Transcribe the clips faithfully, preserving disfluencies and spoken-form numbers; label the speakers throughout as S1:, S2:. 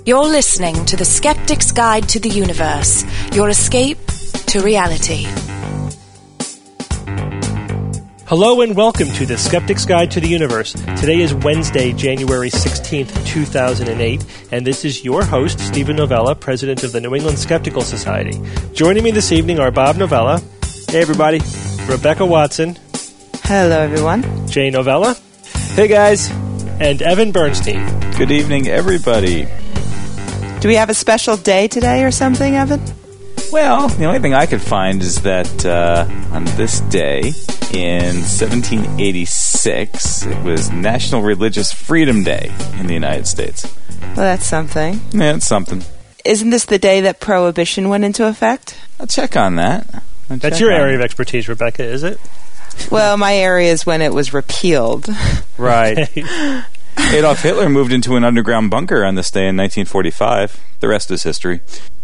S1: You're listening to The Skeptic's Guide to the Universe, your escape to reality.
S2: Hello and welcome to The Skeptic's Guide to the Universe. Today is Wednesday, January sixteenth, two thousand eight, and this is your host, Stephen Novella, president of the New England Skeptical Society. Joining me this evening are Bob Novella.
S3: Hey, everybody.
S2: Rebecca Watson.
S4: Hello, everyone.
S2: Jay Novella.
S3: Hey, guys.
S2: And Evan Bernstein.
S5: Good evening, everybody.
S4: Do we have a special day today or something, Evan?
S5: Well, the only thing I could find is that uh, on this day in seventeen eighty-six, it was National Religious Freedom Day in the United States.
S4: Well, that's something.
S5: Yeah, it's something.
S4: Isn't this the day that Prohibition went into effect?
S5: I'll check on that. I'll
S2: That's
S5: check
S2: your
S5: on
S2: area
S5: it.
S2: of expertise, Rebecca, is it?
S4: Well, my area is when it was repealed.
S5: Right. Adolf Hitler moved into an underground bunker on this day in nineteen forty-five. The rest is history.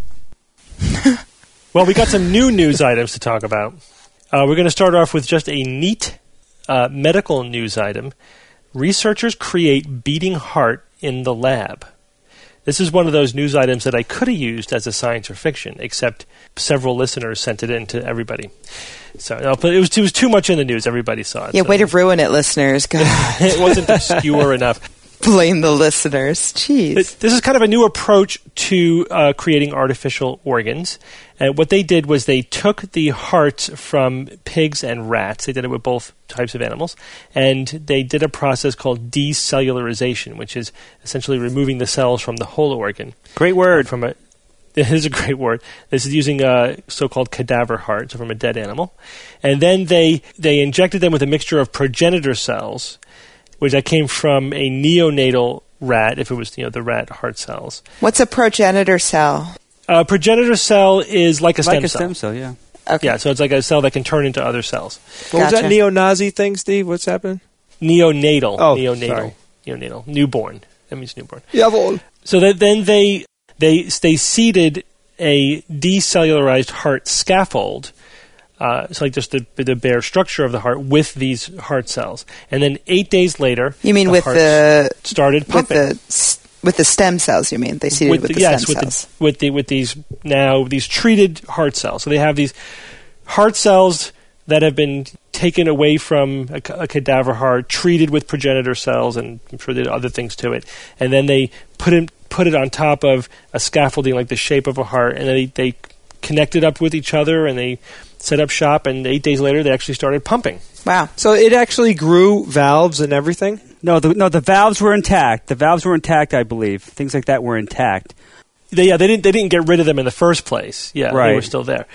S2: Well, we got some new news items to talk about. Uh, we're going to start off with just a neat uh, medical news item. Researchers create beating heart in the lab. This is one of those news items that I could have used as a science or fiction, except several listeners sent it in to everybody. So no, but it was, it was too much in the news. Everybody saw it.
S4: Yeah,
S2: so.
S4: way to ruin it, listeners. God.
S2: It wasn't obscure enough.
S4: Blame the listeners. Jeez.
S2: This is kind of a new approach to uh, creating artificial organs. And what they did was they took the hearts from pigs and rats. They did it with both types of animals. And they did a process called decellularization, which is essentially removing the cells from the whole organ.
S3: Great word.
S2: From a, it is a great word. This is using a so-called cadaver heart, so from a dead animal. And then they, they injected them with a mixture of progenitor cells, which that came from a neonatal rat, if it was, you know, the rat heart cells.
S4: What's a progenitor cell?
S2: A progenitor cell is like a stem
S3: like a
S2: cell.
S3: stem cell, yeah.
S4: Okay.
S2: Yeah, so it's like a cell that can turn into other cells.
S3: What was
S4: Gotcha.
S3: that neo-Nazi thing, Steve? What's happening?
S2: Neonatal.
S3: Oh,
S2: neonatal.
S3: sorry.
S2: Neonatal. Newborn. That means newborn.
S3: Jawohl.
S2: So that then they they they seeded a decellularized heart scaffold. Uh, so like just the, the bare structure of the heart with these heart cells. And then eight days later...
S4: You mean
S2: the
S4: with
S2: hearts
S4: the
S2: started
S4: with
S2: pumping.
S4: the s- with the stem cells? You mean they seeded with,
S2: with
S4: the
S2: yes,
S4: stem
S2: with
S4: cells?
S2: The, with the with these now these treated heart cells. So they have these heart cells that have been taken away from a, a cadaver heart, treated with progenitor cells, and I'm sure there are other things to it. And then they put it put it on top of a scaffolding like the shape of a heart, and they they connect it up with each other, and they set up shop. And eight days later, they actually started pumping.
S4: Wow.
S6: So it actually grew valves and everything?
S3: No, the, no, the valves were intact. The valves were intact, I believe. Things like that were intact.
S2: They, yeah, they didn't. They didn't get rid of them in the first place. Yeah,
S3: Right.
S2: They were still there.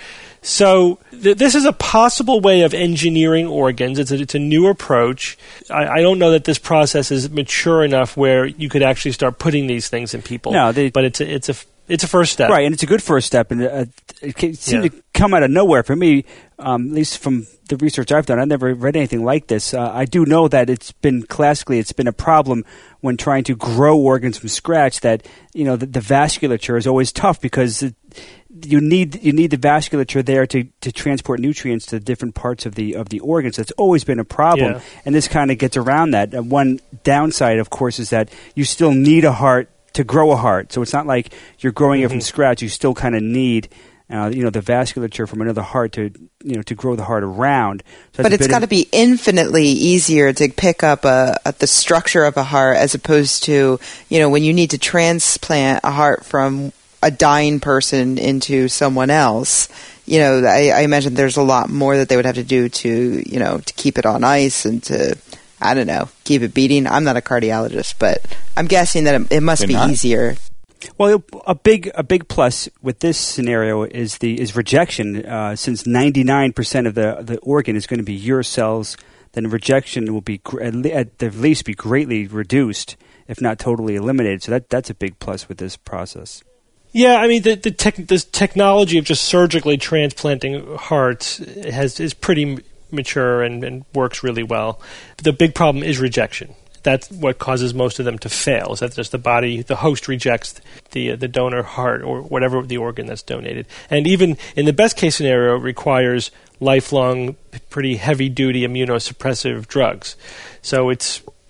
S2: So th- this is a possible way of engineering organs. It's a, it's a new approach. I, I don't know that this process is mature enough where you could actually start putting these things in people.
S3: No, they-
S2: but it's a, it's a it's a first step.
S3: Right, and it's a good first step, and uh, it ca- seemed
S2: Yeah.
S3: to come out of nowhere for me, um, at least from the research I've done. I've never read anything like this. Uh, I do know that it's been, classically, it's been a problem when trying to grow organs from scratch, that, you know, the, the vasculature is always tough because it, you need you need the vasculature there to, to transport nutrients to different parts of the of the organs. That's always been a problem,
S2: Yeah.
S3: and this kind of gets around that. And one downside, of course, is that you still need a heart to grow a heart. So it's not like you're growing it from scratch. You still kind of need, uh, you know, the vasculature from another heart to, you know, to grow the heart around. So
S4: But it's got to be infinitely easier to pick up a, a, the structure of a heart as opposed to, you know, when you need to transplant a heart from a dying person into someone else. You know, I, I imagine there's a lot more that they would have to do to, you know, to keep it on ice and to, I don't know, keep it beating. I'm not a cardiologist, but I'm guessing that it, it must
S5: They're
S4: be
S5: not?
S4: easier.
S3: Well, a big a big plus with this scenario is the is rejection. Uh, since ninety-nine percent of the the organ is going to be your cells, then rejection will be gr- at, le- at the least be greatly reduced, if not totally eliminated. So that that's a big plus with this process.
S2: Yeah, I mean the the tech, this technology of just surgically transplanting hearts has is pretty mature and, and works really well. The big problem is rejection. That's what causes most of them to fail. Is that just the body, the host rejects the uh, the donor heart or whatever the organ that's donated, and even in the best case scenario, requires lifelong, pretty heavy duty immunosuppressive drugs. So it's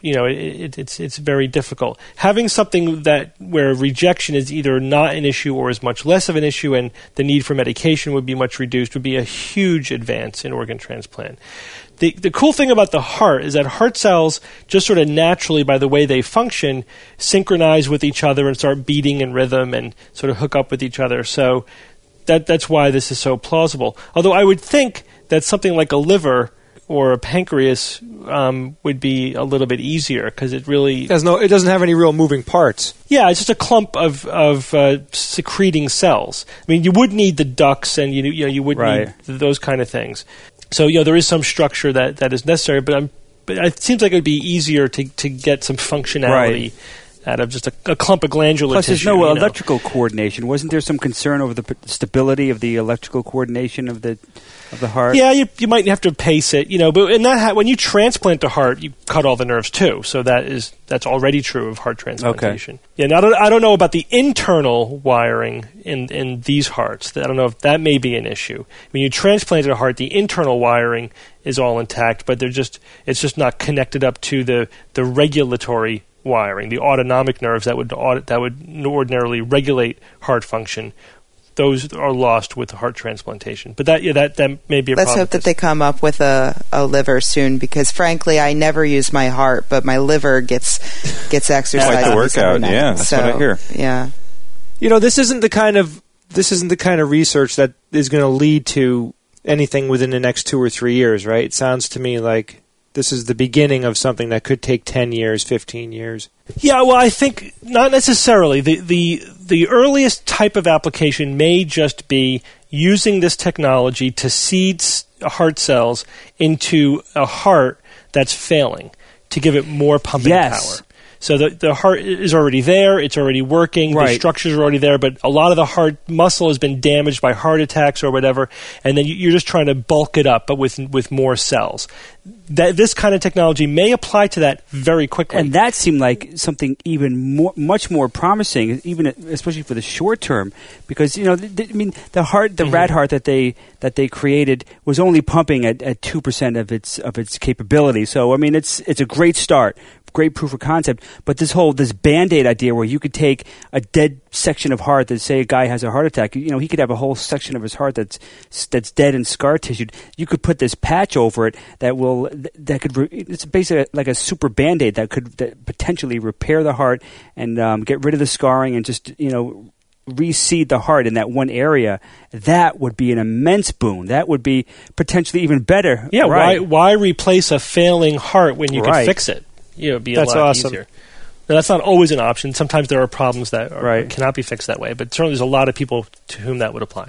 S2: you know, it, it, it's it's very difficult. Having something that where rejection is either not an issue or is much less of an issue, and the need for medication would be much reduced, would be a huge advance in organ transplant. The the cool thing about the heart is that heart cells just sort of naturally, by the way they function, synchronize with each other and start beating in rhythm and sort of hook up with each other. So that that's why this is so plausible. Although I would think that something like a liver or a pancreas um, would be a little bit easier because it really...
S6: It doesn't, know, it doesn't have any real moving parts.
S2: Yeah, it's just a clump of, of uh, secreting cells. I mean, you would need the ducts and you, you know, you would
S3: Right.
S2: need th- those kind of things. So, you know, there is some structure that, that is necessary, but, I'm, but it seems like it would be easier to, to get some functionality
S3: Right.
S2: out of just a, a clump of glandular
S3: Plus,
S2: tissue.
S3: there's no
S2: you know.
S3: electrical coordination. Wasn't there some concern over the p- stability of the electrical coordination of the of the heart?
S2: Yeah, you, you might have to pace it, you know. But in that, ha- when you transplant a heart, you cut all the nerves too. So that is that's already true of heart transplantation. Okay. Yeah, now I don't, I don't know about the internal wiring in in these hearts. I don't know if that may be an issue. When you transplanted a heart, the internal wiring is all intact, but they're just it's just not connected up to the the regulatory wiring, the autonomic nerves that would aud- that would ordinarily regulate heart function. Those are lost with heart transplantation. But that yeah, that, that may be a
S4: Let's
S2: problem.
S4: hope that they come up with a, a liver soon, because frankly, I never use my heart, but my liver gets gets exercise.
S5: Quite the
S4: every
S5: workout,
S4: night.
S5: yeah, that's
S4: so,
S5: what I hear.
S4: Yeah.
S6: You know, this isn't the kind of this isn't the kind of research that is going to lead to anything within the next two or three years, right? It sounds to me like this is the beginning of something that could take ten years, fifteen years.
S2: Yeah, well, I think not necessarily. The the the earliest type of application may just be using this technology to seed s- heart cells into a heart that's failing to give it more pumping
S3: Yes.
S2: power. So the the heart is already there, it's already working, the
S3: Right.
S2: structures are already there, but a lot of the heart muscle has been damaged by heart attacks or whatever, and then you- you're just trying to bulk it up, but with with more cells. That this kind of technology may apply to that very quickly.
S3: And that seemed like something even more, much more promising, even especially for the short term, because you know, th- th- I mean, the heart, the
S2: Mm-hmm.
S3: rat heart that they that they created was only pumping at at two percent of its of its capability. So I mean, it's it's a great start, great proof of concept. But this whole this Band-Aid idea, where you could take a dead section of heart, that say a guy has a heart attack, you know, he could have a whole section of his heart that's that's dead and scar tissued. You could put this patch over it that will that could re- it's basically like a super Band-Aid that could that potentially repair the heart and um, get rid of the scarring and just, you know, reseed the heart in that one area. That would be an immense boon. That would be potentially even better.
S2: Yeah,
S3: right.
S2: why why replace a failing heart when you
S3: Right.
S2: can fix it? You know, it'd be a
S6: That's
S2: lot
S6: awesome.
S2: easier. Now, that's not always an option. Sometimes there are problems that are,
S3: Right.
S2: cannot be fixed that way, but certainly there's a lot of people to whom that would apply.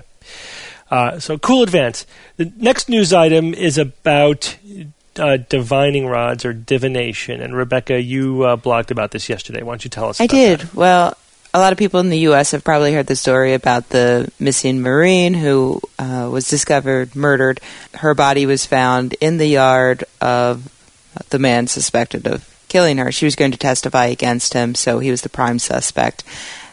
S2: Uh, so, cool advance. The next news item is about uh, divining rods or divination. And Rebecca, you uh, blogged about this yesterday. Why don't you tell us
S4: I
S2: about
S4: did.
S2: that?
S4: Well, a lot of people in the U S have probably heard the story about the missing Marine who uh, was discovered murdered. Her body was found in the yard of the man suspected of killing her. She was going to testify against him, so he was the prime suspect.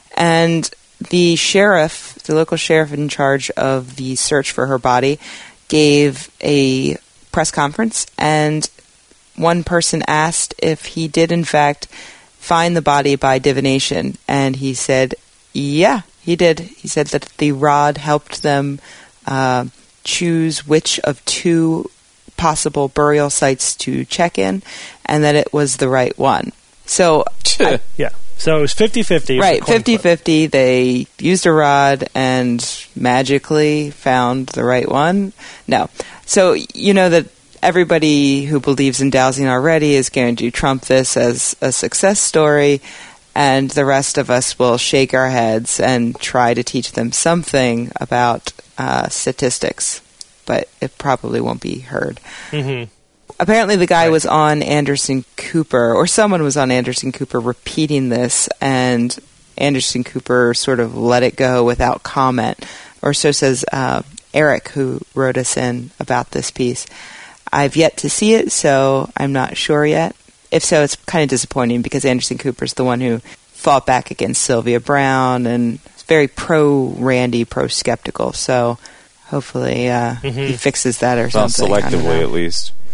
S4: And the sheriff, the local sheriff in charge of the search for her body, gave a press conference, and one person asked if he did in fact find the body by divination, and he said, yeah, he did. He said that the rod helped them uh, choose which of two possible burial sites to check in, and that it was the right one. So, I,
S2: Yeah. So it was fifty-fifty. It was a
S4: right,
S2: coin flip.
S4: fifty-fifty. They used a rod and magically found the right one. No. So, you know that everybody who believes in dowsing already is going to trump this as a success story, and the rest of us will shake our heads and try to teach them something about uh, statistics, but it probably won't be heard.
S2: Mm-hmm.
S4: Apparently the guy
S2: Right.
S4: was on Anderson Cooper, or someone was on Anderson Cooper repeating this, and Anderson Cooper sort of let it go without comment. Or so says uh, Eric, who wrote us in about this piece. I've yet to see it, so I'm not sure yet. If so, it's kind of disappointing, because Anderson Cooper's the one who fought back against Sylvia Browne and is very pro-Randy, pro-skeptical. So hopefully uh,
S2: Mm-hmm.
S4: he fixes that or
S5: Well,
S4: something. I don't
S5: selectively
S4: know.
S5: at least.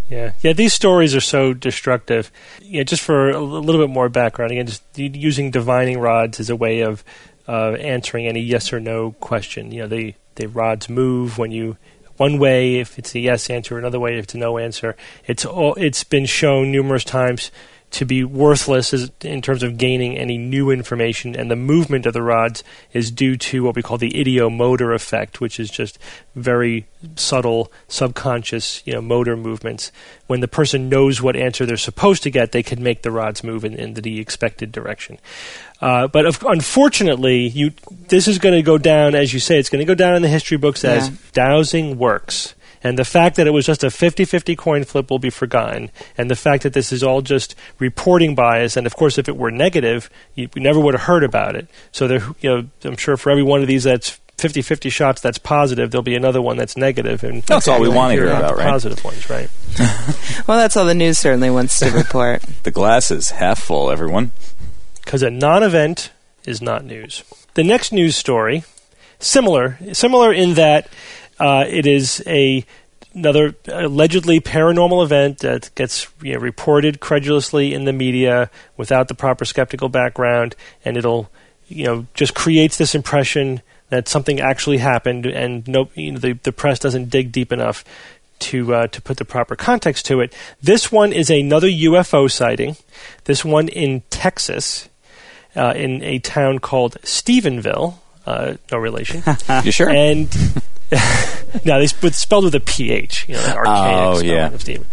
S2: Yeah, yeah. These stories are so destructive. Yeah, just for a little bit more background, again, just using divining rods as a way of uh, answering any yes or no question. You know, the the rods move when you one way if it's a yes answer, another way if it's a no answer. It's all, it's been shown numerous times to be worthless as, in terms of gaining any new information, and the movement of the rods is due to what we call the ideomotor effect, which is just very subtle, subconscious, you know, motor movements. When the person knows what answer they're supposed to get, they can make the rods move in, in the expected direction. Uh, but of, unfortunately, you this is going to go down, as you say, it's going to go down in the history books as
S4: Yeah.
S2: dowsing works. And the fact that it was just a fifty-fifty coin flip will be forgotten. And the fact that this is all just reporting bias, and of course, if it were negative, you, we never would have heard about it. So there, you know, I'm sure for every one of these that's fifty-fifty shots that's positive, there'll be another one that's negative. And
S5: That's all we want to hear about,
S2: the
S5: right?
S2: positive ones, right?
S4: Well, that's all the news certainly wants to report.
S5: The glass is half full, everyone.
S2: Because a non-event is not news. The next news story, similar, similar in that uh, it is a another allegedly paranormal event that gets, you know, reported credulously in the media without the proper skeptical background, and it'll, you know, just creates this impression that something actually happened, and no, you know, the the press doesn't dig deep enough to uh, to put the proper context to it. This one is another U F O sighting. This one in Texas, uh, in a town called Stephenville. Uh, no relation.
S5: You sure?
S2: And no, it's spelled with a P H. You know, that archaic
S5: Oh,
S2: spelling
S5: yeah.
S2: of Stephen.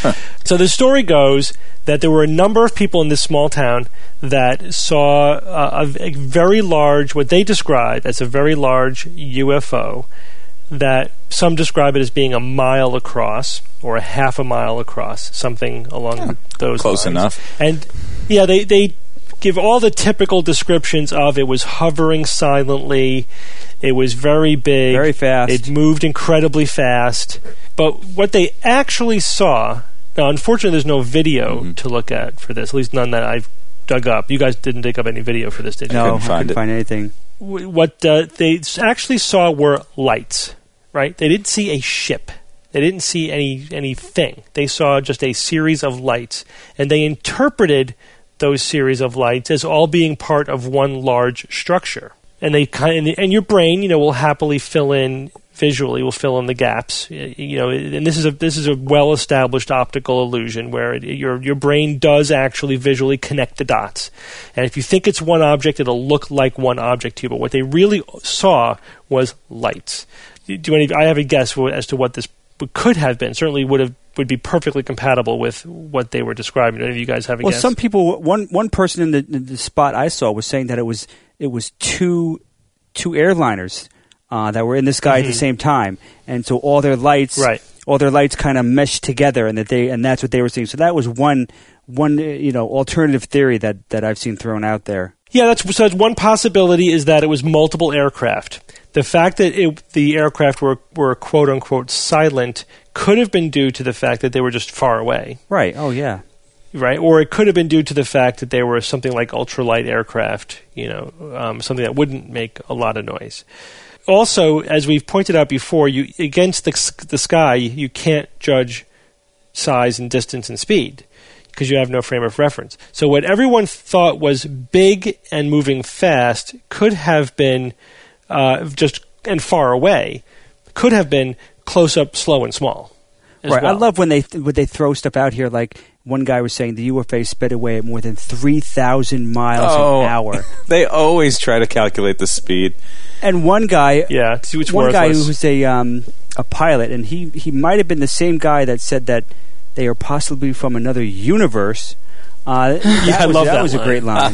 S2: So the story goes that there were a number of people in this small town that saw uh, a, a very large, what they describe as a very large U F O, that some describe it as being a mile across or a half a mile across, something along
S5: Yeah,
S2: those
S5: close
S2: lines.
S5: enough.
S2: And yeah, they, they give all the typical descriptions of it was hovering silently, it was very big,
S3: Very fast.
S2: it moved incredibly fast. But what they actually saw, now unfortunately there's no video
S5: Mm-hmm.
S2: to look at for this, at least none that I've dug up. You guys didn't dig up any video for this, did you?
S3: No,
S5: couldn't
S3: I
S5: find
S3: couldn't
S5: it.
S3: find anything.
S2: W- What uh, they s- actually saw were lights, right? They didn't see a ship. They didn't see any anything. They saw just a series of lights, and they interpreted those series of lights as all being part of one large structure. And they kind of, and your brain, you know, will happily fill in visually, will fill in the gaps. Y- You know, and this is a this is a well-established optical illusion where it, your your brain does actually visually connect the dots. And if you think it's one object, it'll look like one object to you. But what they really saw was lights. Do any? I have a guess as to what this could have been. Certainly would have would be perfectly compatible with what they were describing. Do any of you guys have a
S3: Well,
S2: guess?
S3: some people, one one person in the, in the spot I saw was saying that it was it was two two airliners uh, that were in the sky at the same time, and so all their lights,
S2: Right.
S3: all their lights kind of meshed together, and that they and that's what they were seeing. So that was one one uh, you know alternative theory that, that I've seen thrown out there.
S2: Yeah, that's so. That's one possibility is that it was multiple aircraft. The fact that it, the aircraft were were quote unquote silent could have been due to the fact that they were just far away,
S3: Right. Oh yeah.
S2: right? Or it could have been due to the fact that they were something like ultralight aircraft, you know, um, something that wouldn't make a lot of noise. Also, as we've pointed out before, you against the, s- the sky, you can't judge size and distance and speed because you have no frame of reference. So what everyone thought was big and moving fast could have been uh, just and far away, could have been close up, slow, and small. as
S3: Right. I
S2: well.
S3: love when they when they throw stuff out here. Like one guy was saying, the U F A sped away at more than three thousand miles
S5: Oh.
S3: an hour.
S5: They always try to calculate the speed.
S3: And one guy,
S2: Yeah, it's, it's
S3: one
S2: worthless.
S3: guy who was a um, a pilot, and he, he might have been the same guy that said that they are possibly from another universe. Uh, that
S2: Yeah, I
S3: was,
S2: love
S3: that
S2: that
S3: was a
S2: line.
S3: great line.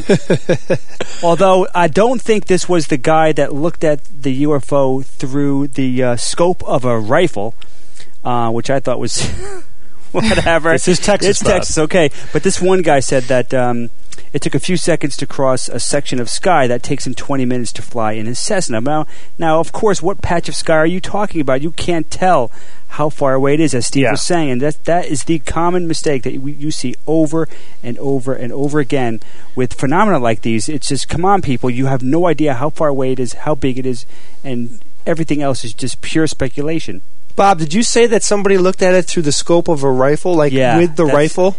S3: Although I don't think this was the guy that looked at the U F O through the uh, scope of a rifle, uh, which I thought was whatever.
S2: This is Texas,
S3: It's
S2: Bob.
S3: Texas, okay. But this one guy said that um, it took a few seconds to cross a section of sky that takes him twenty minutes to fly in his Cessna. Now, now, of course, what patch of sky are you talking about? You can't tell how far away it is, as Steve
S2: Yeah.
S3: was saying, and that that is the common mistake that you, you see over and over and over again with phenomena like these. It's just, come on, people, you have no idea how far away it is, how big it is, and everything else is just pure speculation.
S6: Bob, did you say that somebody looked at it through the scope of a rifle, like
S3: Yeah,
S6: with the
S3: that's-
S6: rifle?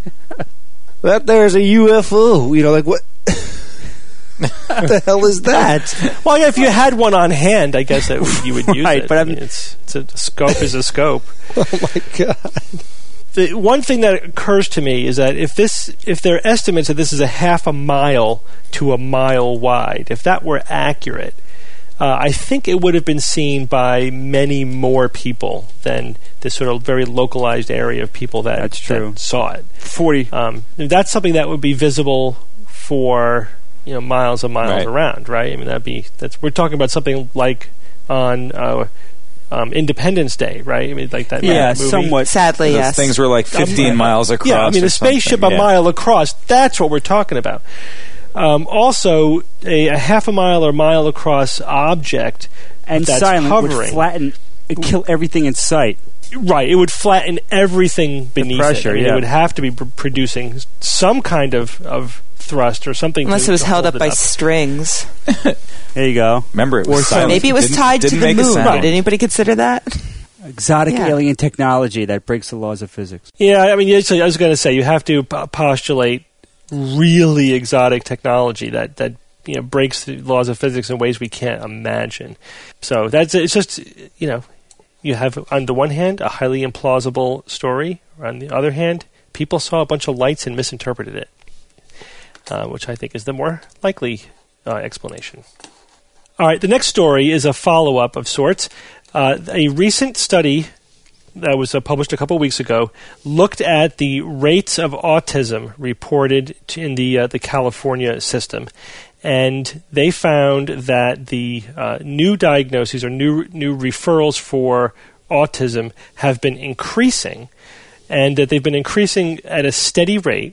S6: That there's a U F O. You know, like what? What the hell is that?
S2: Well, yeah, if you had one on hand, I guess that you would use
S3: Right,
S2: it.
S3: but
S2: I
S3: I'm-
S2: mean, it's, it's a, a scope is a scope.
S6: Oh my god!
S2: The one thing that occurs to me is that if this, if their estimates that this is a half a mile to a mile wide, if that were accurate, uh, I think it would have been seen by many more people than this sort of very localized area of people that,
S3: That's true.
S2: that saw it.
S3: forty.
S2: Um, that's something that would be visible for you know miles and miles
S5: Right.
S2: around, right? I mean, that'd be that's we're talking about something like on uh, um, Independence Day, right? I mean, like that.
S3: Yeah,
S2: that movie.
S3: somewhat.
S4: Sadly,
S5: Those
S4: yes.
S5: things were like fifteen
S2: Um,
S5: miles across.
S2: Yeah, I mean,
S5: or
S2: a spaceship
S5: something.
S2: a
S5: Yeah.
S2: mile across. That's what we're talking about. Um, also, a, a half a mile or mile across object
S3: And
S2: that's
S3: silent would
S2: hovering.
S3: flatten, it'd kill everything in sight.
S2: Right, it would flatten everything beneath
S3: pressure,
S2: it. I mean,
S3: yeah.
S2: It would have to be pr- producing some kind of, of thrust or something.
S4: Unless
S2: to,
S4: it was
S2: to
S4: held
S2: hold
S4: up
S2: it
S4: by strings.
S3: There you go.
S5: Remember, it was
S3: Or
S5: silent.
S4: Maybe it was
S5: Didn't-
S4: tied to
S5: didn't
S4: the
S5: make a
S4: moon.
S5: sound.
S4: Did anybody consider that?
S3: Exotic
S4: Yeah.
S3: alien technology that breaks the laws of physics.
S2: Yeah, I mean, yes, I was going to say you have to p- postulate really exotic technology that that you know breaks the laws of physics in ways we can't imagine. So that's it's just you know you have on the one hand a highly implausible story, on the other hand, people saw a bunch of lights and misinterpreted it, uh, which I think is the more likely uh, explanation. All right, the next story is a follow-up of sorts. Uh, a recent study that was uh, published a couple weeks ago looked at the rates of autism reported to in the uh, the California system, and they found that the uh, new diagnoses or new new referrals for autism have been increasing, and that they've been increasing at a steady rate.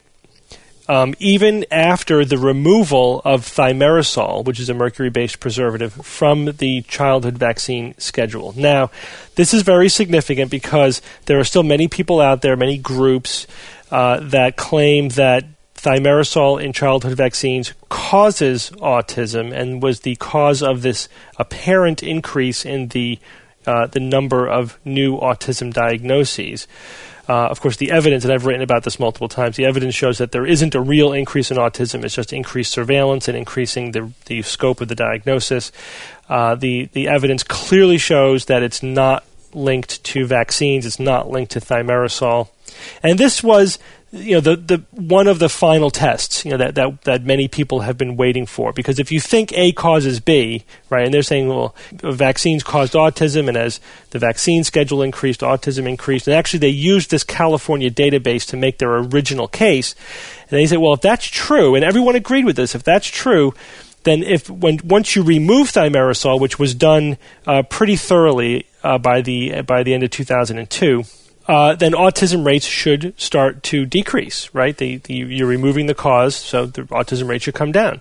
S2: Um, even after the removal of thimerosal, which is a mercury-based preservative, from the childhood vaccine schedule. Now, this is very significant because there are still many people out there, many groups, uh, that claim that thimerosal in childhood vaccines causes autism and was the cause of this apparent increase in the uh, the number of new autism diagnoses. Uh, of course, the evidence, and I've written about this multiple times, the evidence shows that there isn't a real increase in autism. It's just increased surveillance and increasing the the scope of the diagnosis. Uh, the, the evidence clearly shows that it's not linked to vaccines. It's not linked to thimerosal. And this was, you know, the, the one of the final tests, you know, that, that, that many people have been waiting for. Because if you think A causes B, right, and they're saying, well, vaccines caused autism, and as the vaccine schedule increased, autism increased. And actually they used this California database to make their original case. And they said, well, if that's true, and everyone agreed with this, if that's true, then if when once you remove thimerosal, which was done uh, pretty thoroughly uh, by the by the end of two thousand two, uh, then autism rates should start to decrease. Right, the, the, you're removing the cause, so the autism rate should come down.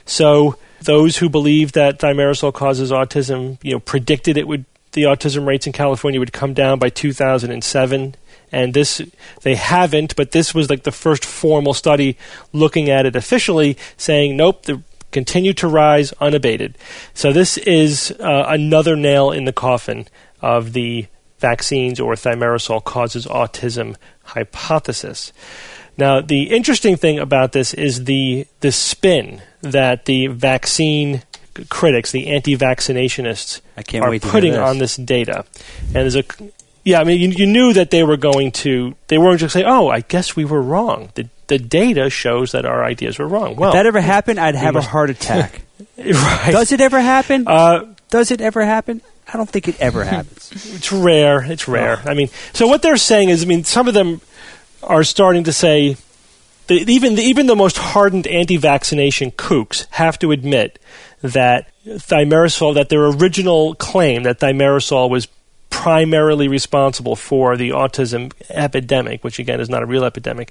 S2: So those who believe that thimerosal causes autism, you know, predicted it would the autism rates in California would come down by two thousand seven. And this, they haven't, but this was like the first formal study looking at it officially, saying, nope, the continue to rise unabated. So this is uh, another nail in the coffin of the vaccines or thimerosal causes autism hypothesis. Now, the interesting thing about this is the the spin that the vaccine critics, the anti-vaccinationists,
S3: I can't
S2: are
S3: wait to hear
S2: putting
S3: this.
S2: on this data. And there's a yeah, I mean, you, you knew that they were going to. They weren't just say, "Oh, I guess we were wrong." The the data shows that our ideas were wrong. Well,
S3: if that ever happened, I'd have
S2: must-
S3: a heart attack.
S2: right?
S3: Does it ever happen?
S2: Uh,
S3: Does it ever happen? I don't think it ever happens.
S2: It's rare. It's rare. I mean, so what they're saying is, I mean, some of them are starting to say, that even the, even the most hardened anti-vaccination kooks have to admit that thimerosal, that their original claim that thimerosal was primarily responsible for the autism epidemic, which again is not a real epidemic,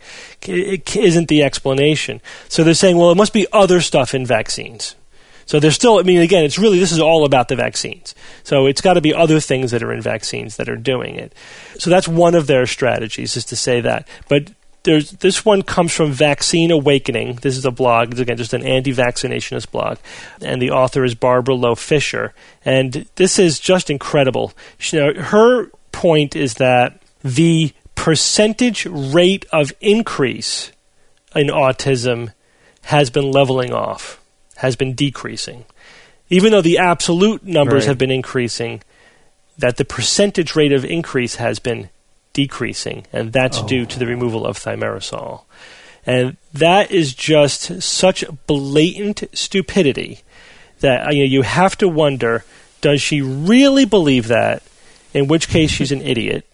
S2: it isn't the explanation. So they're saying, well, it must be other stuff in vaccines. So there's still, I mean, again, it's really, this is all about the vaccines. So it's got to be other things that are in vaccines that are doing it. So that's one of their strategies, is to say that. But there's this one comes from Vaccine Awakening. This is a blog. It's, again, just an anti-vaccinationist blog. And the author is Barbara Lowe Fisher. And this is just incredible. She, you know, her point is that the percentage rate of increase in autism has been leveling off, has been decreasing. Even though the absolute numbers
S3: Right.
S2: have been increasing, that the percentage rate of increase has been decreasing, and that's
S3: Oh.
S2: due to the removal of thimerosal. And that is just such blatant stupidity that you know, you have to wonder, does she really believe that, in which case she's an idiot,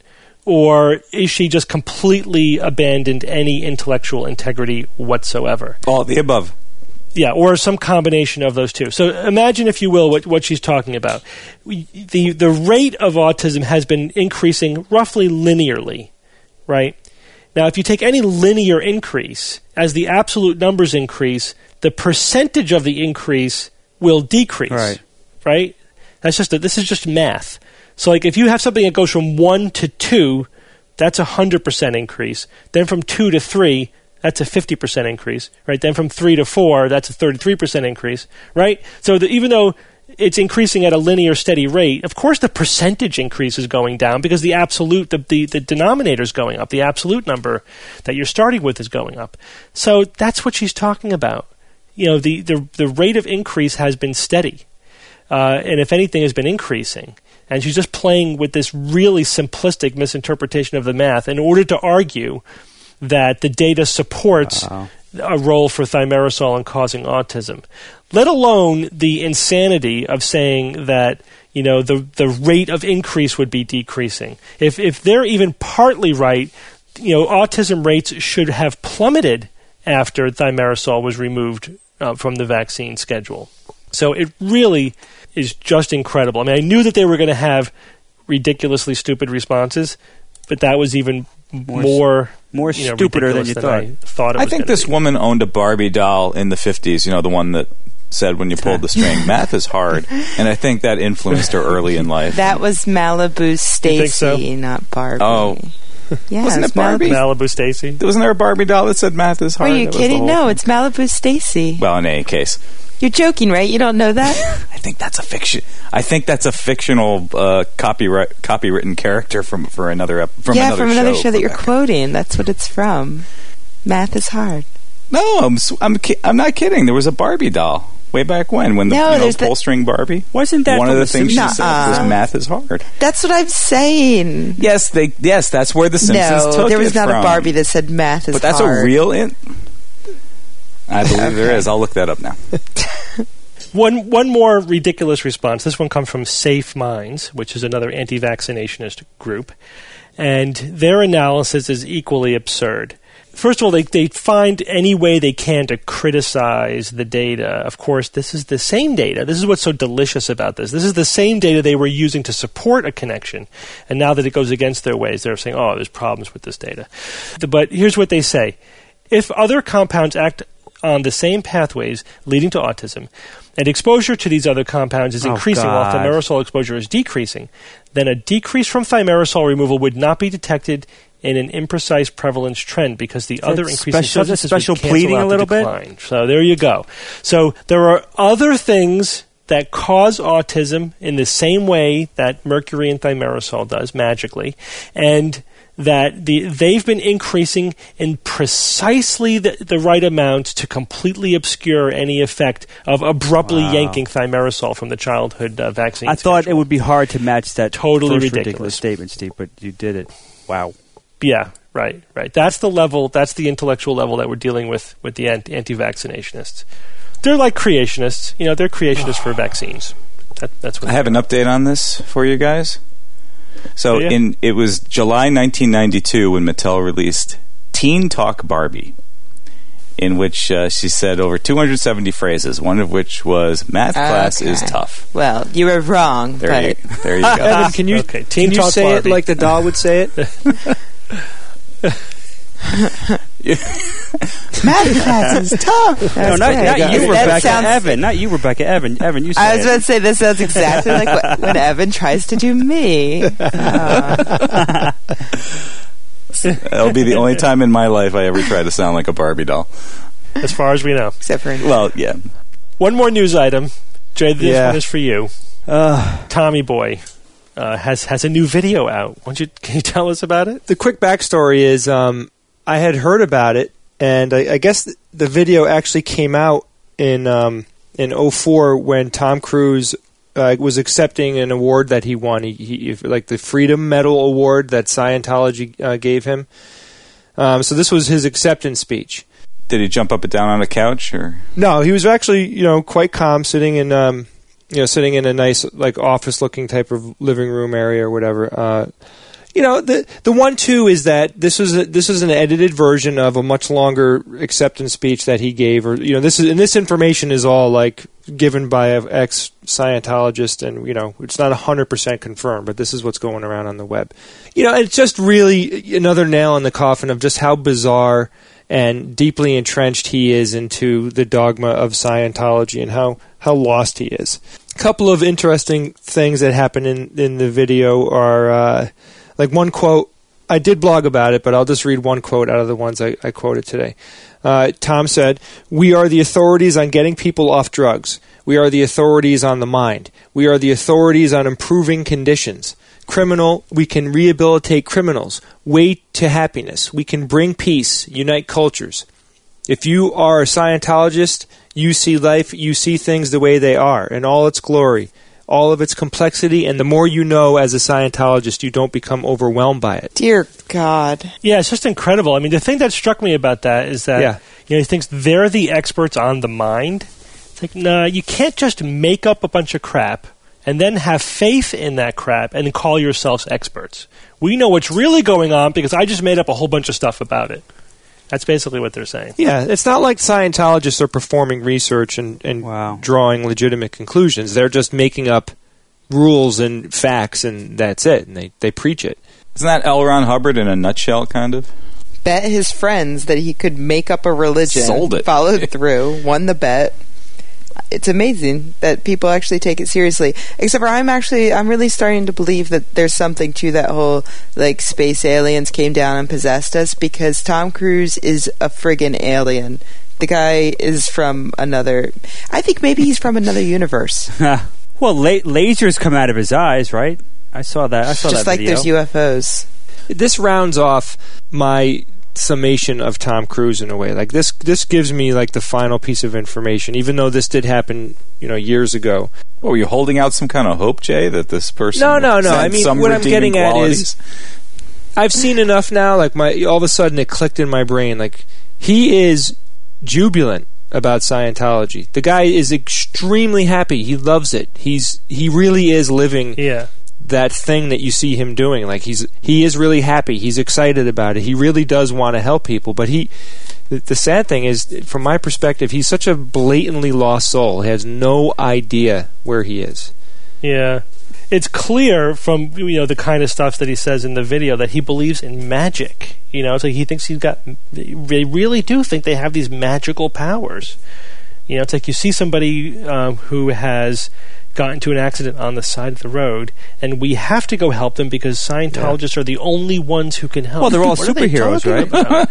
S2: or is she just completely abandoned any intellectual integrity whatsoever?
S5: All the above.
S2: Yeah, or some combination of those two. So imagine, if you will, what, what she's talking about. We, the the rate of autism has been increasing roughly linearly, right? Now, if you take any linear increase, as the absolute numbers increase, the percentage of the increase will decrease,
S3: Right.
S2: right? That's just a, this is just math. So, like, if you have something that goes from one to two, that's a hundred percent increase. Then from two to three, that's a fifty percent increase, right? Then from three to four, that's a thirty-three percent increase, right? So the, even though it's increasing at a linear, steady rate, of course the percentage increase is going down because the absolute, the, the, the denominator is going up. The absolute number that you're starting with is going up. So that's what she's talking about. You know, the, the, the rate of increase has been steady, uh, and if anything has been increasing. And she's just playing with this really simplistic misinterpretation of the math in order to argue that the data supports
S3: Wow.
S2: a role for thimerosal in causing autism, let alone the insanity of saying that, you know, the the rate of increase would be decreasing. If if they're even partly right, you know, autism rates should have plummeted after thimerosal was removed uh, from the vaccine schedule. So it really is just incredible. I mean, I knew that they were going to have ridiculously stupid responses, but that was even
S3: More
S2: more
S3: more
S2: you know,
S3: stupider than
S2: ridiculous
S3: you
S2: than
S3: thought.
S2: I thought it
S5: I
S2: was
S5: think
S2: gonna
S5: this
S2: be.
S5: woman owned a Barbie doll in the fifties, you know, the one that said when you pulled the string, math is hard. And I think that influenced her early in life.
S4: That was Malibu Stacy,
S2: so?
S4: not Barbie.
S5: Oh.
S4: yeah,
S5: Wasn't
S4: it's
S5: it Barbie?
S4: Malibu.
S2: Malibu Stacy.
S5: Wasn't there a Barbie doll that said math is
S4: Are
S5: hard?
S4: you
S5: That was the
S4: kidding?
S5: whole
S4: No,
S5: thing.
S4: it's Malibu Stacy.
S5: Well, in any case,
S4: You're joking, right? You don't know that?
S5: I think that's a fiction. I think that's a fictional uh, copyright copywritten character from for another ep- from
S4: yeah,
S5: another
S4: from another
S5: show,
S4: show that you're
S5: Rebecca.
S4: quoting. That's what it's from. Math is hard.
S5: No, I'm s- I'm ki- I'm not kidding. There was a Barbie doll way back when when the
S4: No,
S5: you know,
S4: there's the-
S5: pull string Barbie.
S3: Wasn't that
S5: one
S3: from
S5: of the
S3: The
S5: things she
S3: Simpsons?
S5: said
S4: Nuh-uh.
S5: was math is hard.
S4: That's what I'm saying.
S5: Yes, they yes, that's where the Simpsons
S4: No,
S5: took
S4: there was
S5: it
S4: not
S5: from.
S4: a Barbie that said math is
S5: But that's
S4: hard.
S5: a real in. I believe there is. I'll look that up now.
S2: One one more ridiculous response. This one comes from Safe Minds, which is another anti-vaccinationist group, and their analysis is equally absurd. First of all, they, they find any way they can to criticize the data. Of course, this is the same data. This is what's so delicious about this. This is the same data they were using to support a connection, and now that it goes against their ways, they're saying, oh, there's problems with this data. But here's what they say. If other compounds act on the same pathways leading to autism, and exposure to these other compounds is
S3: Oh,
S2: increasing while
S3: God.
S2: thimerosal exposure is decreasing, then a decrease from thimerosal removal would not be detected in an imprecise prevalence trend because the other
S3: That's
S2: increasing
S3: special- that's
S2: substances
S3: special
S2: would cancel
S3: pleading
S2: out
S3: a
S2: the
S3: little bit?
S2: decline. So there you go. So there are other things that cause autism in the same way that mercury and thimerosal does magically, and that the, they've been increasing in precisely the, the right amount to completely obscure any effect of abruptly
S3: Wow.
S2: yanking thimerosal from the childhood uh, vaccine.
S3: I thought it
S2: schedule.
S3: would be hard to match that
S2: Totally
S3: first
S2: ridiculous.
S3: ridiculous statement, Steve, but you did it. Wow.
S2: Yeah, right, right. That's the level, that's the intellectual level that we're dealing with with the anti- anti-vaccinationists. They're like creationists. You know, they're creationists for vaccines. That, that's what
S5: I have an update on this for you guys. So
S2: Yeah.
S5: in it was July nineteen ninety-two when Mattel released Teen Talk Barbie, in which uh, she said over two hundred seventy phrases, one of which was "Math class is
S4: Okay.
S5: tough."
S4: Well, you were wrong,
S5: There
S4: but
S5: you, there you go.
S6: Evan, can you,
S2: Okay,
S6: can
S2: Teen
S6: you
S2: Talk
S6: say
S2: Barbie.
S6: it like the doll would say it?
S4: math class is tough.
S3: No,
S4: That's
S3: not,
S4: great.
S3: not you,
S4: That
S3: Rebecca.
S4: sounds-
S3: Evan. Not you, Rebecca. Evan. Evan, you say
S4: I was
S3: it.
S4: about to say this sounds exactly like what, when Evan tries to do me. Uh,
S5: That'll be the only time in my life I ever try to sound like a Barbie doll.
S2: as far as we know.
S4: except for
S5: Well, yeah.
S2: One more news item. Jay, this
S6: Yeah.
S2: one is for you.
S3: Uh,
S2: Tommy Boy. uh, has has a new video out. Why don't you, can you tell us about it?
S6: The quick backstory is um, I had heard about it, and I, I guess th- the video actually came out in um, in oh four when Tom Cruise uh, was accepting an award that he won, he, he, like the Freedom Medal Award that Scientology uh, gave him. Um, so this was his acceptance speech.
S5: Did he jump up and down on a couch, or
S6: no? He was actually, you know, quite calm, sitting in, um, you know, sitting in a nice, like, office-looking type of living room area or whatever. Uh, you know, the the one too is that this was a, this is an edited version of a much longer acceptance speech that he gave, or you know, this is and this information is all like given by an ex Scientologist, and you know, it's not a hundred percent confirmed, but this is what's going around on the web. You know, it's just really another nail in the coffin of just how bizarre and deeply entrenched he is into the dogma of Scientology and how, how lost he is. A couple of interesting things that happen in, in the video are, uh, like one quote, I did blog about it, but I'll just read one quote out of the ones I, I quoted today. Uh, Tom said, "We are the authorities on getting people off drugs. We are the authorities on the mind. We are the authorities on improving conditions. Criminal, we can rehabilitate criminals. Way to happiness. We can bring peace, unite cultures. If you are a Scientologist, you see life, you see things the way they are, in all its glory, all of its complexity, and the more you know as a Scientologist, you don't become overwhelmed by it."
S4: Dear God.
S2: Yeah, it's just incredible. I mean, the thing that struck me about that is that
S6: Yeah.
S2: you know, he thinks they're the experts on the mind. It's like, nah, you can't just make up a bunch of crap and then have faith in that crap and call yourselves experts. We know what's really going on because I just made up a whole bunch of stuff about it. That's basically what they're saying.
S6: Yeah, it's not like Scientologists are performing research and, and
S3: Wow.
S6: drawing legitimate conclusions. They're just making up rules and facts, and that's it, and they, they preach it.
S5: isn't that L. Ron Hubbard in a nutshell, kind of?
S4: Bet his friends that he could make up a religion.
S5: Sold it.
S4: Followed through. Won the bet. It's amazing that people actually take it seriously. Except for I'm actually, I'm really starting to believe that there's something to that whole, like, space aliens came down and possessed us, because Tom Cruise is a friggin' alien. The guy is from another, I think maybe he's from another universe.
S3: Well, la- lasers come out of his eyes, right? I saw that. I saw
S4: Just
S3: that
S4: like
S3: video.
S4: there's U F Os.
S6: This rounds off my summation of Tom Cruise in a way. Like this, this gives me like the final piece of information, even though this did happen, you know, years ago.
S5: Oh, were you holding out some kind of hope, Jay, that this person?
S6: No, no, no.
S5: had
S6: I mean,
S5: some
S6: what I'm
S5: redeeming
S6: getting at
S5: qualities?
S6: is, I've seen enough now. Like my, all of a sudden, it clicked in my brain. Like he is jubilant about Scientology. The guy is extremely happy. He loves it. He's he really is living
S2: Yeah.
S6: that thing that you see him doing. Like he's he is really happy. He's excited about it. He really does want to help people. But he, the, the sad thing is, from my perspective, he's such a blatantly lost soul. He has no idea where he is.
S2: Yeah. It's clear from, you know, the kind of stuff that he says in the video that he believes in magic. You know, it's like he thinks he's got, they really do think they have these magical powers. You know, it's like you see somebody um, who has got into an accident on the side of the road, and we have to go help them because Scientologists yeah. are the only ones who can help.
S3: Well, they're all
S2: what
S3: superheroes, right?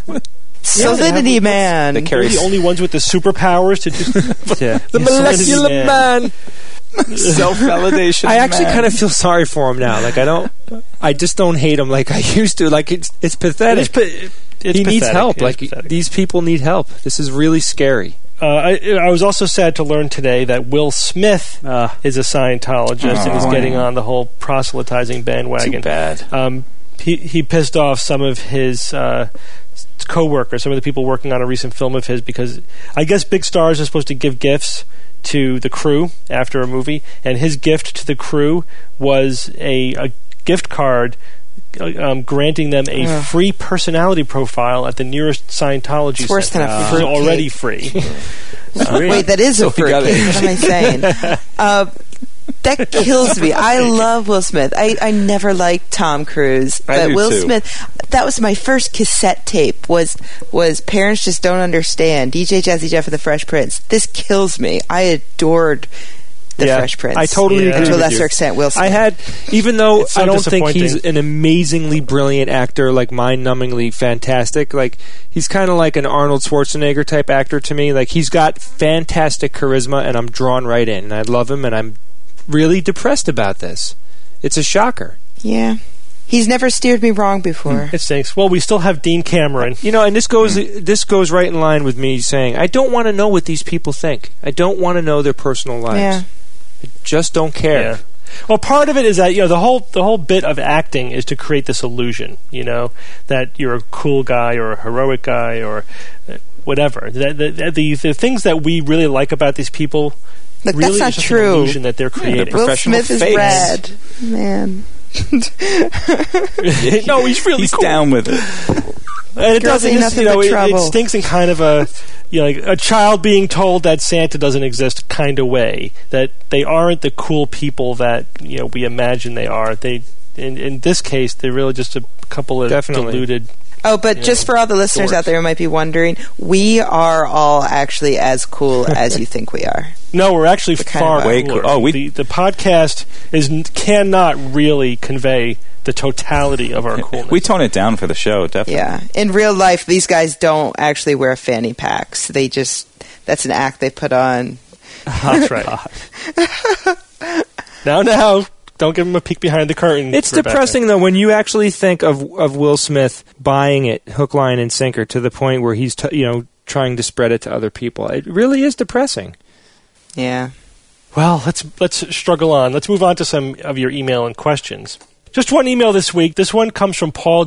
S4: Salinity Man.
S5: They carry
S2: We're the only ones with the superpowers to do
S3: Yeah.
S6: The molecular man.
S2: man.
S5: Self-validation.
S6: I actually
S5: man.
S6: kind of feel sorry for him now. Like I don't, I just don't hate him like I used to. Like it's it's pathetic.
S2: It's, pa- it's
S6: he
S2: pathetic.
S6: needs help.
S2: It's
S6: Like
S2: pathetic.
S6: these people need help. This is really scary.
S2: Uh, I, I was also sad to learn today that Will Smith
S3: Uh,
S2: is a Scientologist and is
S5: Oh,
S2: getting
S5: yeah.
S2: on the whole proselytizing bandwagon.
S5: Too bad.
S2: Um, he he pissed off some of his uh, co-workers, some of the people working on a recent film of his, because I guess big stars are supposed to give gifts to the crew after a movie, and his gift to the crew was a, a gift card um, granting them a
S4: Ugh.
S2: free personality profile at the nearest Scientology
S4: It's worse
S2: center.
S4: than a
S2: which is
S4: fruitcake.
S2: already free.
S4: Wait, that is a
S5: So we got
S4: fruitcake.
S5: it.
S4: What am I saying? Uh, that kills me. I love Will Smith. I, I never liked Tom Cruise,
S5: I
S4: but
S5: do
S4: Will
S5: too.
S4: Smith. That was my first cassette tape. Was was Parents Just Don't Understand? D J Jazzy Jeff of the Fresh Prince. This kills me. I adored the
S6: Yeah,
S4: Fresh Prince.
S6: I totally
S2: Yeah.
S6: agree
S4: and to a
S6: with
S4: lesser
S6: you.
S4: extent, Will Smith.
S6: I had, even though
S2: It's so
S6: I don't think he's
S2: disappointing.
S6: an amazingly brilliant actor, like mind-numbingly fantastic. Like he's kind of like an Arnold Schwarzenegger type actor to me. Like he's got fantastic charisma, and I'm drawn right in. And I love him, and I'm really depressed about this. It's a shocker.
S4: Yeah. He's never steered me wrong before.
S2: It stinks. Well, we still have Dean Cameron.
S6: You know, and this goes this goes right in line with me saying, I don't want to know what these people think. I don't want to know their personal lives.
S4: Yeah.
S6: I just don't care.
S2: Yeah. Well, part of it is that, you know, the whole the whole bit of acting is to create this illusion, you know, that you're a cool guy or a heroic guy or whatever. The the, the, the things that we really like about these people
S4: Look,
S2: really
S4: that's not
S2: is just
S4: true.
S2: an illusion that they're creating.
S4: Will Smith is
S5: face.
S4: red. Man.
S2: No, he's really
S5: He's
S2: cool.
S5: down with it.
S2: And it
S4: Girls
S2: doesn't,
S4: ain't
S2: just,
S4: nothing
S2: you know,
S4: but
S2: it, it
S4: trouble.
S2: stinks in kind of a, you know, like a child being told that Santa doesn't exist kind of way. That they aren't the cool people that, you know, we imagine they are. They, in, in this case, they're really just a couple of
S6: Definitely.
S2: deluded.
S4: Oh, but
S2: You
S4: just
S2: know,
S4: for all the listeners
S2: dorks.
S4: out there who might be wondering, we are all actually as cool as you think we are.
S2: No, we're actually
S4: kind
S2: far
S4: of
S5: Way
S2: cooler.
S5: cool. Oh, we-
S2: the, the podcast is cannot really convey the totality of our coolness.
S5: We tone it down for the show, definitely.
S4: Yeah. In real life, these guys don't actually wear fanny packs. They just, that's an act they put on.
S2: That's right. Now, now, don't give him a peek behind the curtain.
S6: It's
S2: Rebecca.
S6: depressing, though, when you actually think of of Will Smith buying it hook, line, and sinker to the point where he's, t- you know, trying to spread it to other people. It really is depressing.
S4: Yeah.
S2: Well, let's let's struggle on. Let's move on to some of your email and questions. Just one email this week. This one comes from Paul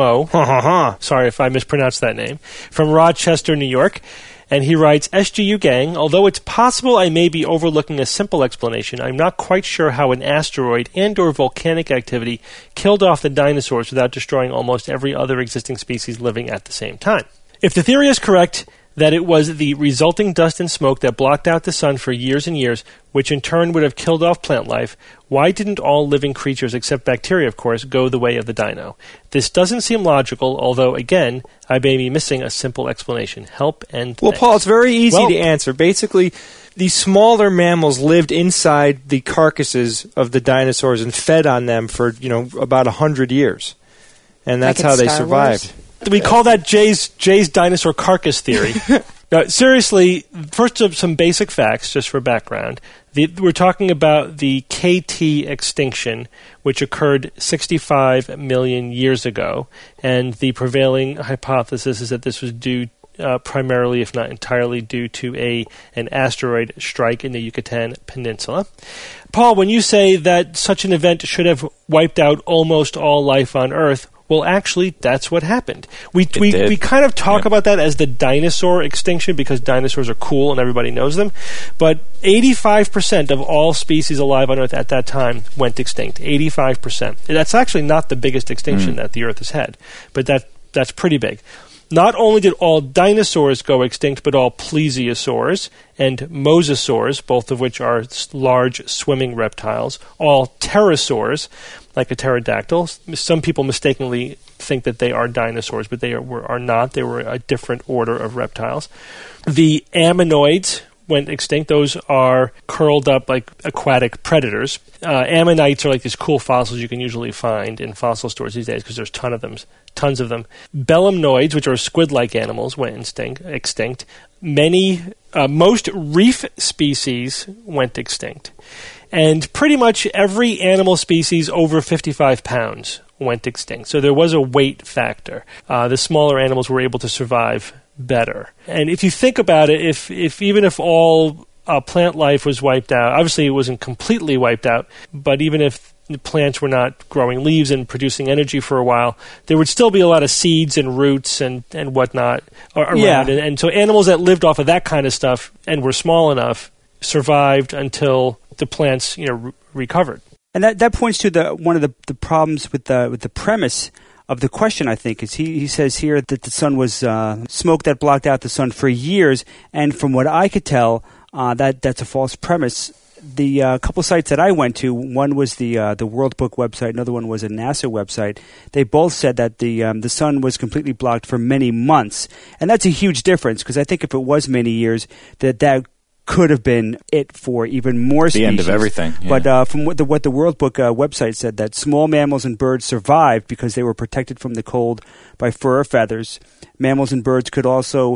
S2: Dearmo. Sorry if I mispronounced that name. From Rochester, New York. And he writes, S G U gang, although it's possible I may be overlooking a simple explanation, I'm not quite sure how an asteroid and or volcanic activity killed off the dinosaurs without destroying almost every other existing species living at the same time. If the theory is correct, that it was the resulting dust and smoke that blocked out the sun for years and years, which in turn would have killed off plant life, why didn't all living creatures, except bacteria, of course, go the way of the dino? This doesn't seem logical, although, again, I may be missing a simple explanation. Help and
S6: Well,
S2: thanks.
S6: Paul, it's very easy
S2: Well-
S6: to answer. Basically, these smaller mammals lived inside the carcasses of the dinosaurs and fed on them for, you know, about a hundred years. And that's
S4: Like in
S6: how they
S4: Star
S6: survived.
S4: Wars?
S2: We call that Jay's Jay's dinosaur carcass theory. Now, seriously, first of some basic facts, just for background. The, we're talking about the K T extinction, which occurred sixty-five million years ago, and the prevailing hypothesis is that this was due uh, primarily, if not entirely, due to a an asteroid strike in the Yucatan Peninsula. Paul, when you say that such an event should have wiped out almost all life on Earth, well, actually, that's what happened. We we,
S5: did.
S2: we kind of talk
S5: Yep.
S2: about that as the dinosaur extinction because dinosaurs are cool and everybody knows them. But eighty-five percent of all species alive on Earth at that time went extinct. eighty-five percent. That's actually not the biggest extinction
S5: Mm.
S2: that the Earth has had, but that that's pretty big. Not only did all dinosaurs go extinct, but all plesiosaurs and mosasaurs, both of which are s- large swimming reptiles, all pterosaurs, like a pterodactyl. Some people mistakenly think that they are dinosaurs, but they are, were, are not. They were a different order of reptiles. The ammonoids went extinct. Those are curled up like aquatic predators. Uh, ammonites are like these cool fossils you can usually find in fossil stores these days because there's ton of them, tons of them. Belemnoids, which are squid-like animals, went extinct. extinct. Many, uh, most reef species went extinct. And pretty much every animal species over fifty-five pounds went extinct. So there was a weight factor. Uh, the smaller animals were able to survive better. And if you think about it, if, if even if all uh, plant life was wiped out, obviously it wasn't completely wiped out, but even if the plants were not growing leaves and producing energy for a while, there would still be a lot of seeds and roots and, and whatnot ar- around.
S6: Yeah.
S2: And, and so animals that lived off of that kind of stuff and were small enough survived until the plants, you know, re- recovered.
S3: And that, that points to the one of the, the problems with the with the premise of the question, I think, is he, he says here that the sun was uh, smoke that blocked out the sun for years, and from what I could tell, uh, that that's a false premise. The uh, couple sites that I went to, one was the uh, the World Book website, another one was a NASA website. They both said that the um, the sun was completely blocked for many months, and that's a huge difference because I think if it was many years, that that could have been it for even more species.
S5: The end of everything. Yeah.
S3: But uh, from what the, what the World Book uh, website said, that small mammals and birds survived because they were protected from the cold by fur or feathers. Mammals and birds could also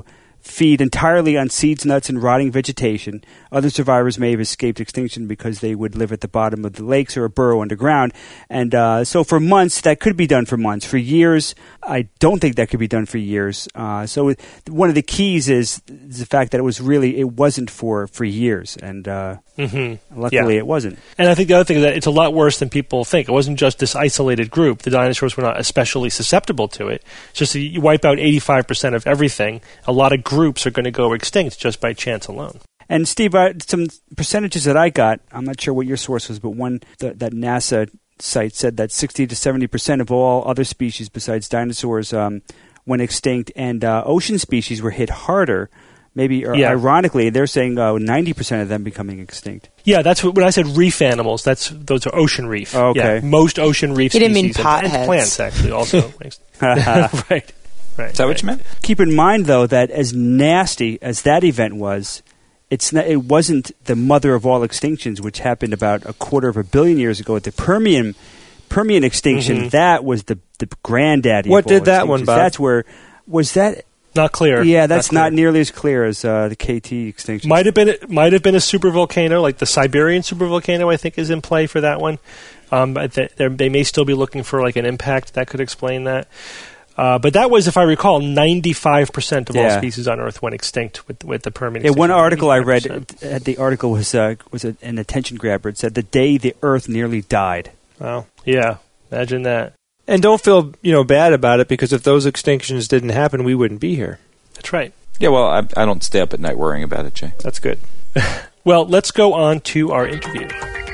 S3: feed entirely on seeds, nuts, and rotting vegetation. Other survivors may have escaped extinction because they would live at the bottom of the lakes or burrow underground. And uh, so for months, that could be done for months. For years, I don't think that could be done for years. Uh, so it, one of the keys is, is the fact that it was really, it wasn't for, for years. And uh, mm-hmm. luckily
S2: yeah.
S3: it wasn't.
S2: And I think the other thing is that it's a lot worse than people think. It wasn't just this isolated group. The dinosaurs were not especially susceptible to it. It's just that you wipe out eighty-five percent of everything. A lot of groups are going to go extinct just by chance alone.
S3: And Steve, uh, some percentages that I got, I'm not sure what your source was, but one th- that NASA site said that sixty to seventy percent of all other species besides dinosaurs um, went extinct, and uh, ocean species were hit harder. Maybe, or
S2: yeah.
S3: ironically, they're saying uh, ninety percent of them becoming extinct.
S2: Yeah, that's what, when I said reef animals, that's those are ocean reef.
S3: Oh, okay.
S2: Yeah, most ocean reef
S4: He
S2: species
S4: didn't mean
S2: and, and
S4: potheads.
S2: plants actually also. right, right.
S5: Is that
S2: right.
S5: what you meant?
S3: Keep in mind, though, that as nasty as that event was, it's not, it wasn't the mother of all extinctions, which happened about a quarter of a billion years ago at the Permian Permian extinction.
S2: Mm-hmm.
S3: That was the the granddaddy.
S6: What
S3: of all
S6: did that one,
S3: extinctions.
S6: Bob?
S3: That's where was that.
S2: Not clear.
S3: Yeah, that's
S2: not,
S3: not,
S2: clear.
S3: nearly as clear as uh, the K T extinction.
S2: Might have been might have been a supervolcano, like the Siberian supervolcano. I think is in play for that one. Um, but th- they may still be looking for like an impact that could explain that. Uh, but that was, if I recall, ninety-five percent of
S3: Yeah.
S2: all species on Earth went extinct with with the Permian.
S3: Yeah, one
S2: extinction.
S3: article I read,
S2: ninety-five percent.
S3: uh, the article was uh, was a, an attention grabber. It said the day the Earth nearly died.
S2: Wow. Yeah. Imagine that.
S6: And don't feel, you know, bad about it, because if those extinctions didn't happen, we wouldn't be here.
S2: That's right.
S5: Yeah, well, I, I don't stay up at night worrying about it, Jay.
S2: That's good. Well, let's go on to our interview.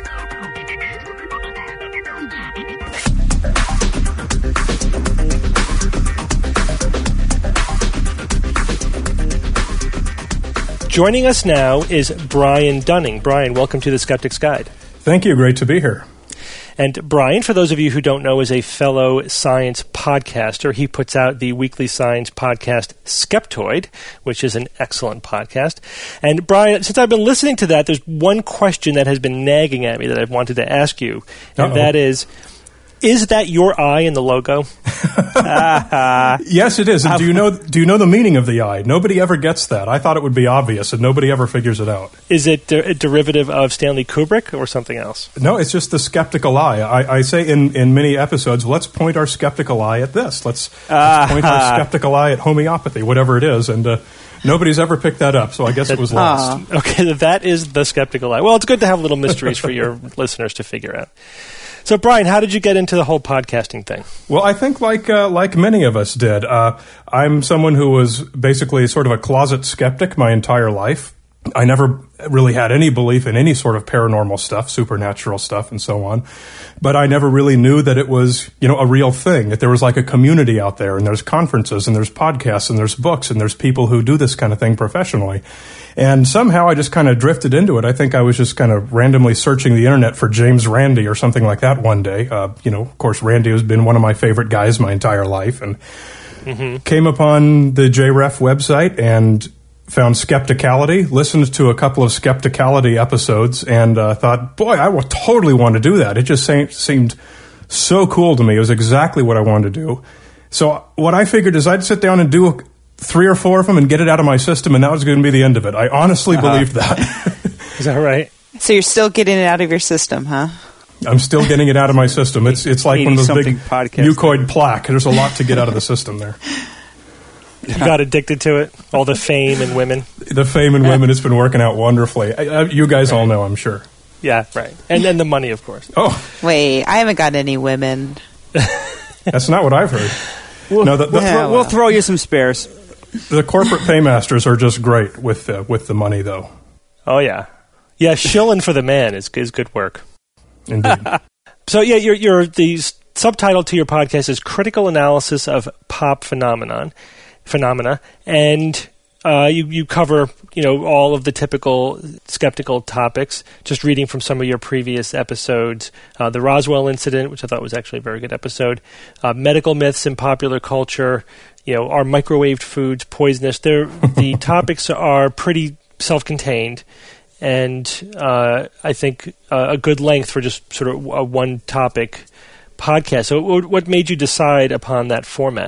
S2: Joining us now is Brian Dunning. Brian, welcome to the Skeptic's Guide.
S7: Thank you. Great to be here.
S2: And Brian, for those of you who don't know, is a fellow science podcaster. He puts out the weekly science podcast Skeptoid, which is an excellent podcast. And Brian, since I've been listening to that, there's one question that has been nagging at me that I've wanted to ask you, and
S7: Uh-oh.
S2: that is, is that your eye in the logo?
S7: Yes, it is. And do you know? Do you know the meaning of the eye? Nobody ever gets that. I thought it would be obvious, and nobody ever figures it out.
S2: Is it de- a derivative of Stanley Kubrick or something else?
S7: No, it's just the skeptical eye. I, I say in, in many episodes, let's point our skeptical eye at this. Let's, let's point our skeptical eye at homeopathy, whatever it is, and uh, nobody's ever picked that up. So I guess it was lost.
S2: Okay, that is the skeptical eye. Well, it's good to have little mysteries for your listeners to figure out. So, Brian, how did you get into the whole podcasting thing?
S7: Well, I think like uh, like many of us did. Uh, I'm someone who was basically sort of a closet skeptic my entire life. I never really had any belief in any sort of paranormal stuff, supernatural stuff, and so on. But I never really knew that it was, you know, a real thing, that there was like a community out there, and there's conferences, and there's podcasts, and there's books, and there's people who do this kind of thing professionally. And somehow I just kind of drifted into it. I think I was just kind of randomly searching the internet for James Randi or something like that one day. Uh, you know, of course, Randi has been one of my favorite guys my entire life, and mm-hmm. came upon the J R E F website and found Skepticality, listened to a couple of Skepticality episodes, and uh, thought, boy, I will totally want to do that. It just se- seemed so cool to me. It was exactly what I wanted to do. So what I figured is I'd sit down and do three or four of them and get it out of my system, and that was going to be the end of it. I honestly uh-huh. believed that.
S2: Is that right?
S4: So you're still getting it out of your system, huh?
S7: I'm still getting it out of my system. It's it's like one of those big mucoid plaque. There's a lot to get out of the system there.
S2: You got addicted to it? All the fame and women?
S7: The fame and women, it's been working out wonderfully. I, I, you guys right. all know, I'm sure.
S2: Yeah, right. And then the money, of course.
S7: Oh.
S4: Wait, I haven't got any women.
S7: That's not what I've heard.
S3: We'll,
S7: no, the, the,
S3: yeah, we'll throw you some spares.
S7: The corporate paymasters are just great with uh, with the money, though.
S2: Oh, yeah. Yeah, shilling for the man is, is good work.
S7: Indeed.
S2: So, yeah, your your the subtitle to your podcast is Critical Analysis of Pop Phenomenon. Phenomena, and uh, you you cover you know all of the typical skeptical topics. Just reading from some of your previous episodes, uh, the Roswell incident, which I thought was actually a very good episode, uh, medical myths in popular culture. You know, are microwaved foods poisonous? They're, the topics are pretty self-contained, and uh, I think uh, a good length for just sort of a one-topic podcast. So, what made you decide upon that format?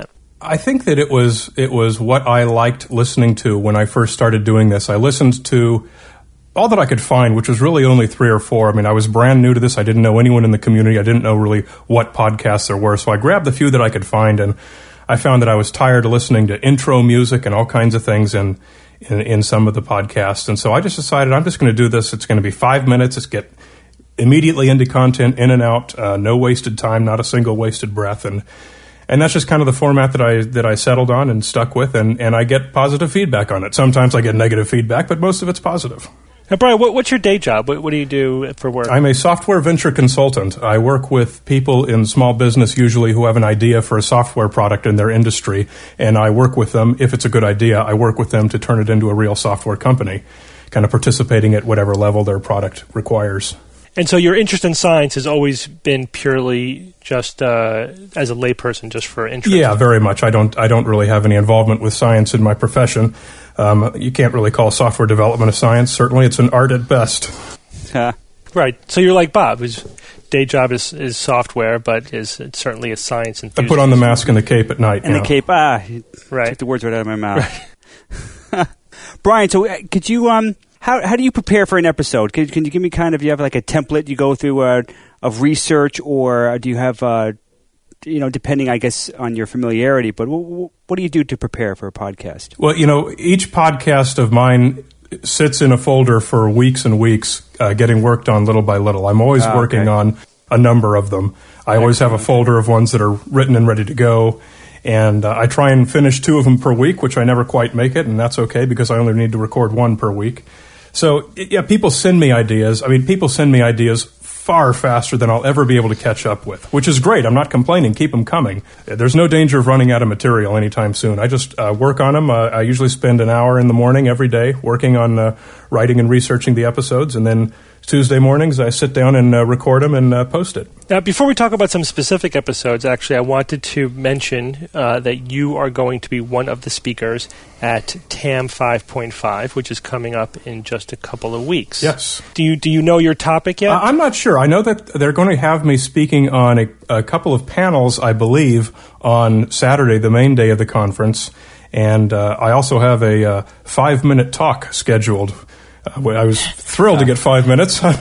S7: I think that it was it was what I liked listening to when I first started doing this. I listened to all that I could find, which was really only three or four. I mean, I was brand new to this. I didn't know anyone in the community. I didn't know really what podcasts there were. So I grabbed the few that I could find, and I found that I was tired of listening to intro music and all kinds of things in in, in some of the podcasts. And so I just decided I'm just going to do this. It's going to be five minutes. It's get immediately into content, in and out, uh, no wasted time, not a single wasted breath. And And that's just kind of the format that I that I settled on and stuck with, and, and I get positive feedback on it. Sometimes I get negative feedback, but most of it's positive.
S2: Now, Brian, what, what's your day job? What, what do you do for work?
S7: I'm a software venture consultant. I work with people in small business usually who have an idea for a software product in their industry, and I work with them. If it's a good idea, I work with them to turn it into a real software company, kind of participating at whatever level their product requires.
S2: And so your interest in science has always been purely just uh, as a layperson, just for interest?
S7: Yeah, very much. I don't I don't really have any involvement with science in my profession. Um, you can't really call software development a science. Certainly, it's an art at best.
S3: Uh,
S2: right. So you're like Bob, whose day job is, is software, but is it's certainly a science enthusiast.
S7: I put on the mask and the cape at night.
S3: and
S7: yeah.
S3: the cape, ah,
S2: Right.
S3: took the words right out of my mouth. Right. Brian, so uh, could you... um. How how do you prepare for an episode? Can, can you give me kind of, you have like a template you go through uh, of research, or do you have, uh, you know, depending, I guess, on your familiarity, but w- what do you do to prepare for a podcast?
S7: Well, you know, each podcast of mine sits in a folder for weeks and weeks, uh, getting worked on little by little. I'm always
S3: Oh,
S7: working
S3: okay.
S7: on a number of them. I always have a folder of ones that are written and ready to go. And uh, I try and finish two of them per week, which I never quite make it, and that's okay because I only need to record one per week. So, yeah, people send me ideas. I mean, people send me ideas far faster than I'll ever be able to catch up with, which is great. I'm not complaining. Keep them coming. There's no danger of running out of material anytime soon. I just uh, work on them. Uh, I usually spend an hour in the morning every day working on uh, writing and researching the episodes, and then Tuesday mornings I sit down and uh, record them and uh, post it.
S2: Now, before we talk about some specific episodes, actually, I wanted to mention uh, that you are going to be one of the speakers at T A M five point five, which is coming up in just a couple of weeks.
S7: Yes.
S2: Do you do you know your topic yet?
S7: Uh, I'm not sure. I know that they're going to have me speaking on a, a couple of panels, I believe, on Saturday, the main day of the conference. And uh, I also have a uh, five-minute talk scheduled. Uh, I was thrilled to get five minutes. um,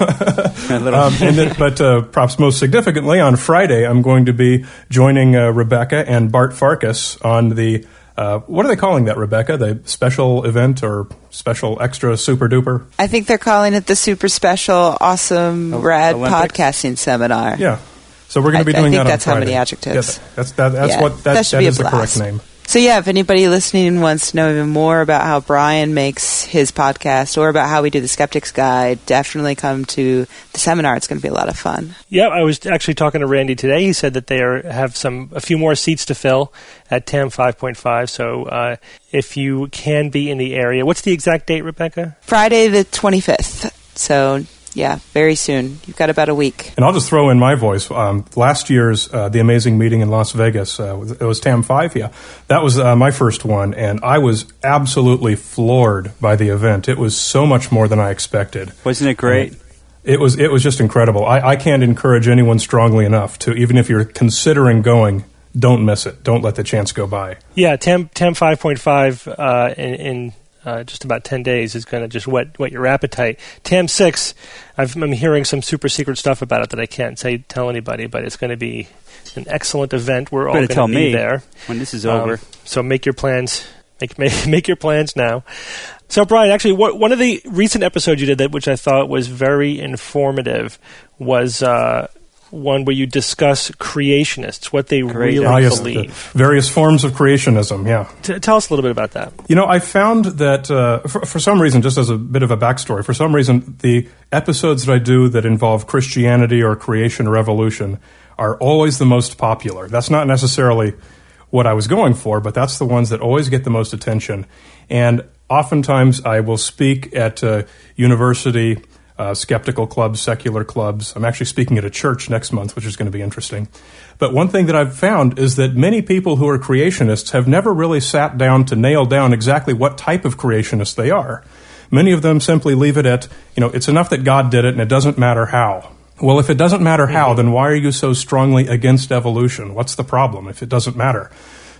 S7: and then, but uh, perhaps most significantly, on Friday, I'm going to be joining uh, Rebecca and Bart Farkas on the, uh, what are they calling that, Rebecca? The special event or special extra super duper?
S4: I think they're calling it the super special, awesome,
S3: O-
S4: rad
S3: Olympics?
S4: podcasting seminar.
S7: Yeah. So we're going to be
S4: I- I
S7: doing
S4: think
S7: that on
S4: that's how many
S7: Friday.
S4: adjectives.
S7: Yeah, that's that, that's
S4: Yeah,
S7: what that,
S4: that should
S7: that
S4: be a
S7: is the correct
S4: blast.
S7: name.
S4: So yeah, if anybody listening wants to know even more about how Brian makes his podcast or about how we do the Skeptic's Guide, definitely come to the seminar. It's going to be a lot of fun.
S2: Yeah, I was actually talking to Randy today. He said that they are, have some a few more seats to fill at T A M five point five. So uh, if you can be in the area, what's the exact date, Rebecca?
S4: Friday the twenty-fifth. So yeah, very soon. You've got about a week.
S7: And I'll just throw in my voice. Um, last year's uh, The Amazing Meeting in Las Vegas, uh, it was T A M five, yeah. That was uh, my first one, and I was absolutely floored by the event. It was so much more than I expected.
S3: Wasn't it great?
S7: Um, It was it was just incredible. I, I can't encourage anyone strongly enough to, even if you're considering going, don't miss it. Don't let the chance go by.
S2: Yeah, T A M five point five uh, in, in uh, just about ten days is going to just whet, whet your appetite. T A M six, I've, I'm hearing some super secret stuff about it that I can't say tell anybody, but it's going to be an excellent event. We're all
S3: Better
S2: going
S3: tell
S2: to be
S3: me
S2: there
S3: when this is
S2: Um,
S3: over.
S2: So make your plans. Make, make make your plans now. So, Brian, actually, what, one of the recent episodes you did that, which I thought was very informative, was uh, one where you discuss creationists, what they
S3: Great.
S2: really
S7: Ah, yes, the
S2: believe.
S7: various forms of creationism, yeah.
S2: T- tell us a little bit about that.
S7: You know, I found that uh, for, for some reason, just as a bit of a backstory, for some reason, the episodes that I do that involve Christianity or creation or evolution are always the most popular. That's not necessarily what I was going for, but that's the ones that always get the most attention. And oftentimes I will speak at uh, university, uh, skeptical clubs, secular clubs. I'm actually speaking at a church next month, which is going to be interesting. But one thing that I've found is that many people who are creationists have never really sat down to nail down exactly what type of creationist they are. Many of them simply leave it at, you know, it's enough that God did it and it doesn't matter how. Well, if it doesn't matter how, then why are you so strongly against evolution? What's the problem if it doesn't matter?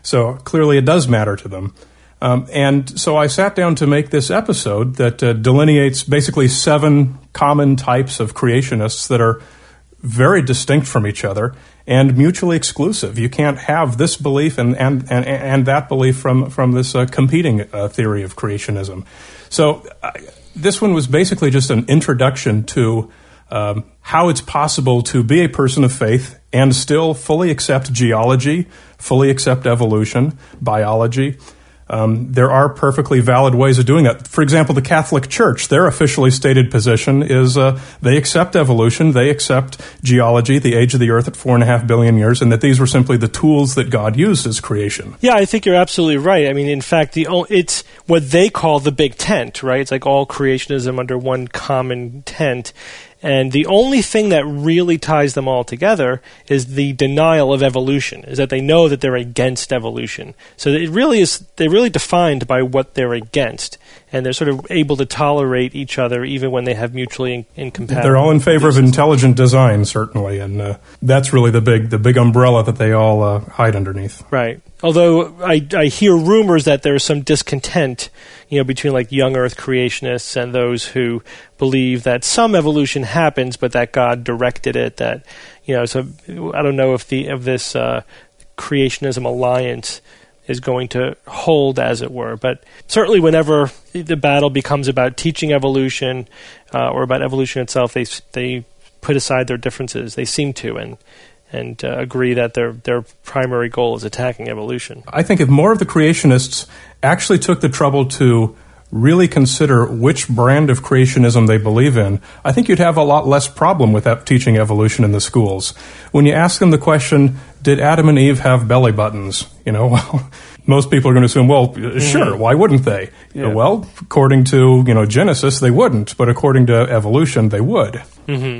S7: So clearly it does matter to them. Um, and so I sat down to make this episode that uh, delineates basically seven common types of creationists that are very distinct from each other and mutually exclusive. You can't have this belief and and, and, and that belief from, from this uh, competing uh, theory of creationism. So uh, this one was basically just an introduction to um, how it's possible to be a person of faith and still fully accept geology, fully accept evolution, biology. Um, there are perfectly valid ways of doing that. For example, the Catholic Church, their officially stated position is uh, they accept evolution, they accept geology, the age of the earth at four and a half billion years, and that these were simply the tools that God used as creation.
S2: Yeah, I think you're absolutely right. I mean, in fact, the it's what they call the big tent, right? It's like all creationism under one common tent. And the only thing that really ties them all together is the denial of evolution, is that they know that they're against evolution. So it really is, they're really defined by what they're against. And they're sort of able to tolerate each other even when they have mutually in- incompatible.
S7: They're all in favor of intelligent design, certainly. And uh, that's really the big the big umbrella that they all uh, hide underneath.
S2: Right. Although I, I hear rumors that there's some discontent, you know, between like young Earth creationists and those who believe that some evolution happens, but that God directed it. That, you know, so I don't know if the of this uh, creationism alliance is going to hold, as it were. But certainly, whenever the battle becomes about teaching evolution uh, or about evolution itself, they they put aside their differences. They seem to, and. and uh, agree that their their primary goal is attacking evolution.
S7: I think if more of the creationists actually took the trouble to really consider which brand of creationism they believe in, I think you'd have a lot less problem with that teaching evolution in the schools. When you ask them the question, did Adam and Eve have belly buttons? You know, well, most people are going to assume, well, mm-hmm. sure, why wouldn't they? Yeah. Well, according to, you know, Genesis, they wouldn't, but according to evolution, they would.
S2: Mm-hmm.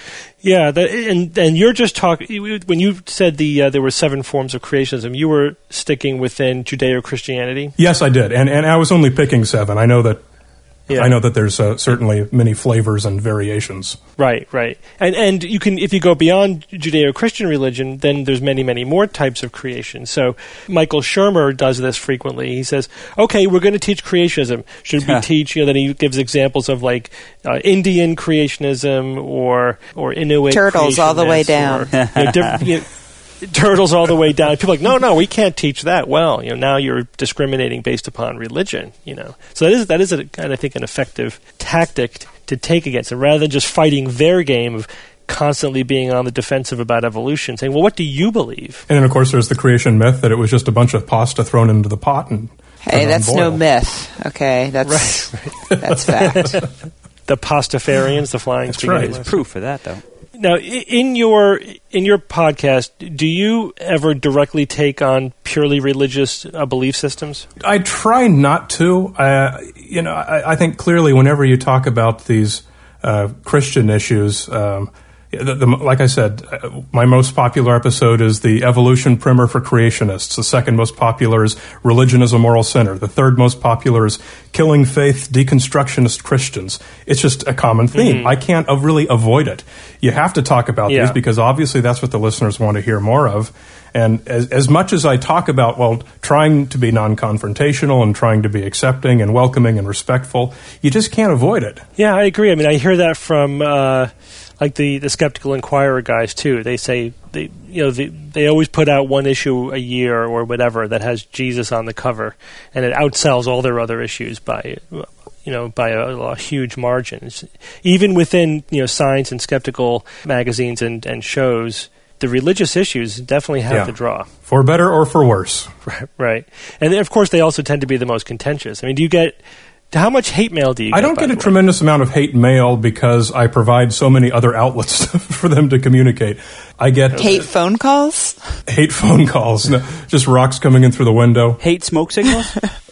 S2: Yeah, that, and and you're just talking when you said the uh, there were seven forms of creationism. You were sticking within Judeo-Christianity.
S7: Yes, I did, and and I was only picking seven. I know that. Yeah. I know that there's uh, certainly many flavors and variations.
S2: Right, right, and and you can if you go beyond Judeo-Christian religion, then there's many, many more types of creation. So Michael Shermer does this frequently. He says, "Okay, we're going to teach creationism. Should we teach?" You know, then he gives examples of like uh, Indian creationism or or Inuit
S4: turtles all the way down.
S2: Or, you know, diff- you know, turtles all the way down. People are like, no, no, we can't teach that. Well, you know, now you're discriminating based upon religion, you know. So that is, that is, a, I think, an effective tactic to take against it, rather than just fighting their game of constantly being on the defensive about evolution, saying, well, what do you believe?
S7: And then, of course, there's the creation myth that it was just a bunch of pasta thrown into the pot. And
S4: hey, that's no myth, okay? That's, right, right. That's fact.
S2: The pastafarians, the flying
S3: that's
S2: spaghetti.
S3: Right. There's proof for that, though.
S2: Now, in your in your podcast, do you ever directly take on purely religious uh, belief systems?
S7: I try not to. Uh, you know, I, I think clearly whenever you talk about these uh, Christian issues, um, the, the, like I said, my most popular episode is the Evolution Primer for Creationists. The second most popular is Religion as a Moral Center. The third most popular is Killing Faith, Deconstructionist Christians. It's just a common theme. Mm-hmm. I can't uh, really avoid it. You have to talk about yeah. these because obviously that's what the listeners want to hear more of. And as, as much as I talk about, well, trying to be non-confrontational and trying to be accepting and welcoming and respectful, you just can't avoid it.
S2: Yeah, I agree. I mean, I hear that from... Uh Like the, the Skeptical Inquirer guys too. They say they you know they, they always put out one issue a year or whatever that has Jesus on the cover, and it outsells all their other issues by you know by a, a huge margin. Even within you know science and skeptical magazines and, and shows, the religious issues definitely have
S7: yeah.
S2: the draw.
S7: For better or for worse.
S2: Right, right. And of course, they also tend to be the most contentious. I mean, do you get... How much hate mail do you get?
S7: I don't get a tremendous amount of hate mail because I provide so many other outlets for them to communicate. I get...
S4: Hate phone calls?
S7: Hate phone calls. No, just rocks coming in through the window.
S3: Hate smoke signals?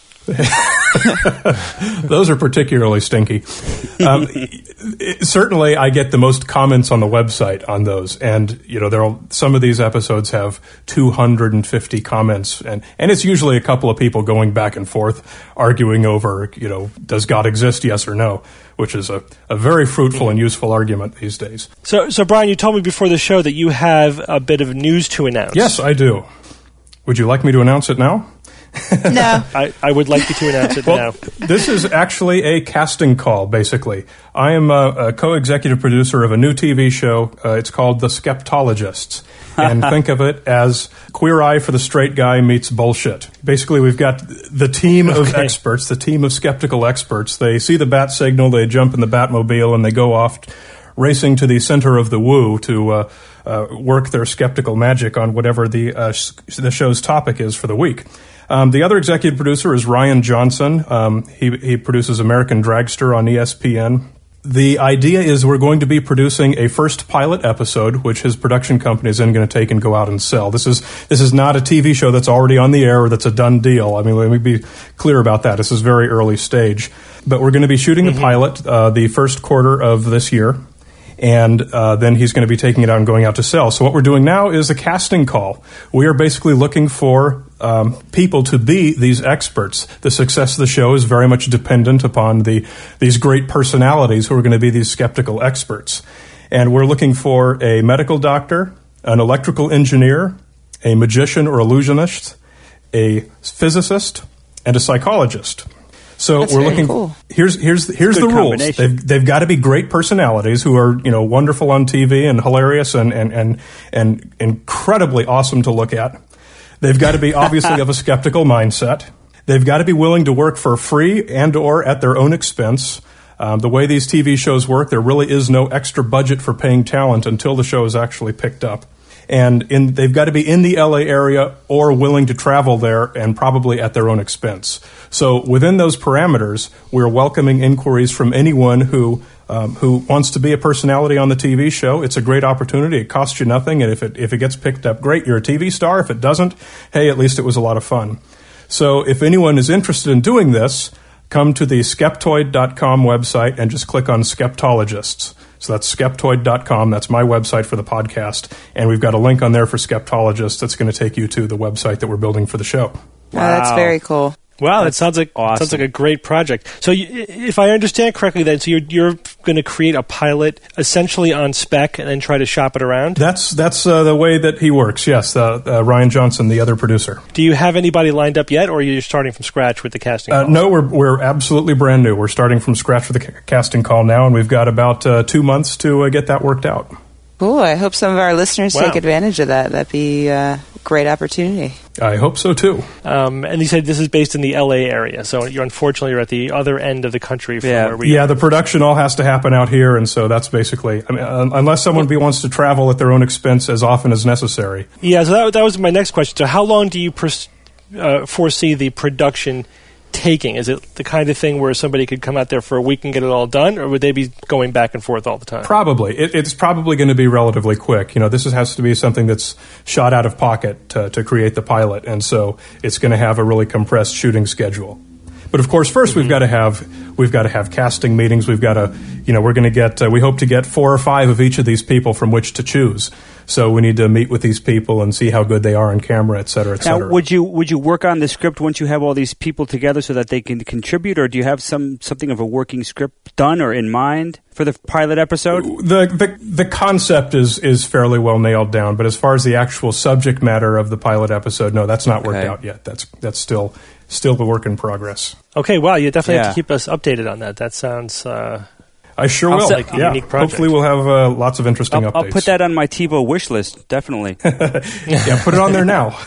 S7: Those are particularly stinky. Um, it, certainly, I get the most comments on the website on those, and you know, there are, some of these episodes have two hundred fifty comments, and and it's usually a couple of people going back and forth, arguing over, you know, does God exist? Yes or no, which is a, a very fruitful and useful argument these days.
S2: So, so Brian, you told me before the show that you have a bit of news to announce.
S7: Yes, I do. Would you like me to announce it now?
S4: No.
S2: I, I would like you to announce it
S7: Well,
S2: now.
S7: this is actually a casting call, basically. I am a, a co-executive producer of a new T V show. Uh, it's called The Skeptologists. And think of it as Queer Eye for the Straight Guy meets bullshit. Basically, we've got the team of
S2: Okay.
S7: experts, the team of skeptical experts. They see the bat signal, they jump in the Batmobile, and they go off racing to the center of the woo to uh, uh, work their skeptical magic on whatever the uh, sh- the show's topic is for the week. Um, the other executive producer is Ryan Johnson. Um, he, he produces American Dragster on E S P N. The idea is we're going to be producing a first pilot episode, which his production company is then going to take and go out and sell. This is this is not a T V show that's already on the air or that's a done deal. I mean, let me be clear about that. This is very early stage. But we're going to be shooting mm-hmm. the pilot uh, the first quarter of this year. And uh, then he's going to be taking it out and going out to sell. So what we're doing now is a casting call. We are basically looking for um, people to be these experts. The success of the show is very much dependent upon the these great personalities who are going to be these skeptical experts. And we're looking for a medical doctor, an electrical engineer, a magician or illusionist, a physicist, and a psychologist. So
S4: That's
S7: we're
S4: very
S7: looking.
S4: Cool.
S7: Here's here's here's
S3: Good
S7: the rules.
S3: combination.
S7: They've they've got to be great personalities who are you know wonderful on T V and hilarious and and and, and incredibly awesome to look at. They've got to be obviously of a skeptical mindset. They've got to be willing to work for free and or at their own expense. Um, the way these T V shows work, there really is no extra budget for paying talent until the show is actually picked up. And in, they've got to be in the L A area or willing to travel there and probably at their own expense. So within those parameters, we're welcoming inquiries from anyone who um, who wants to be a personality on the T V show. It's a great opportunity. It costs you nothing. And if it, if it gets picked up, great, you're a T V star. If it doesn't, hey, at least it was a lot of fun. So if anyone is interested in doing this, come to the skeptoid dot com website and just click on Skeptologists. So that's skeptoid dot com. That's my website for the podcast. And we've got a link on there for Skeptologists that's going to take you to the website that we're building for the show.
S4: Oh, that's very cool.
S2: Wow, that sounds like
S3: awesome.
S2: sounds like a great project. So, you, if I understand correctly, then so you're you're going to create a pilot essentially on spec and then try to shop it around.
S7: That's that's uh, the way that he works. Yes, uh, uh, Ryan Johnson, the other producer.
S2: Do you have anybody lined up yet, or are you starting from scratch with the casting
S7: Uh,
S2: call?
S7: no, we're we're absolutely brand new. We're starting from scratch with the ca- casting call now, and we've got about uh, two months to uh, get that worked out.
S4: Cool. I hope some of our listeners
S2: Wow.
S4: take advantage of that. That'd be a great opportunity.
S7: I hope so too.
S2: Um, and you said this is based in the L A area, so you're unfortunately you're at the other end of the country from
S3: Yeah.
S2: where we
S7: Yeah,
S2: are.
S7: the production all has to happen out here, and so that's basically. I mean, uh, unless someone be, wants to travel at their own expense as often as necessary.
S2: Yeah, so that, that was my next question. So how long do you pers- uh, foresee the production taking? Is it the kind of thing where somebody could come out there for a week and get it all done, or would they be going back and forth all the time?
S7: Probably. It, it's probably going to be relatively quick. You know, this is, has to be something that's shot out of pocket to, to create the pilot, and so it's going to have a really compressed shooting schedule. But of course, first mm-hmm. we've got to have we've got to have casting meetings. We've got to, you know, we're going to get. Uh, we hope to get four or five of each of these people from which to choose. So we need to meet with these people and see how good they are on camera, et cetera, et
S3: Now,
S7: cetera.
S3: would you would you work on the script once you have all these people together so that they can contribute, or do you have some something of a working script done or in mind for the pilot episode?
S7: The, the the concept is is fairly well nailed down, but as far as the actual subject matter of the pilot episode, no, that's not worked
S3: Okay.
S7: out yet. That's that's still still the work in progress.
S2: Okay, wow, you definitely have
S3: Yeah.
S2: to keep us updated on that. That sounds uh,
S7: I sure
S3: I'll
S7: will.
S3: set-
S2: like a
S7: yeah.
S2: unique project.
S7: Hopefully, we'll have uh, lots of interesting
S3: I'll,
S7: updates.
S3: I'll put that on my TiVo wish list, definitely.
S7: yeah, put it on there now.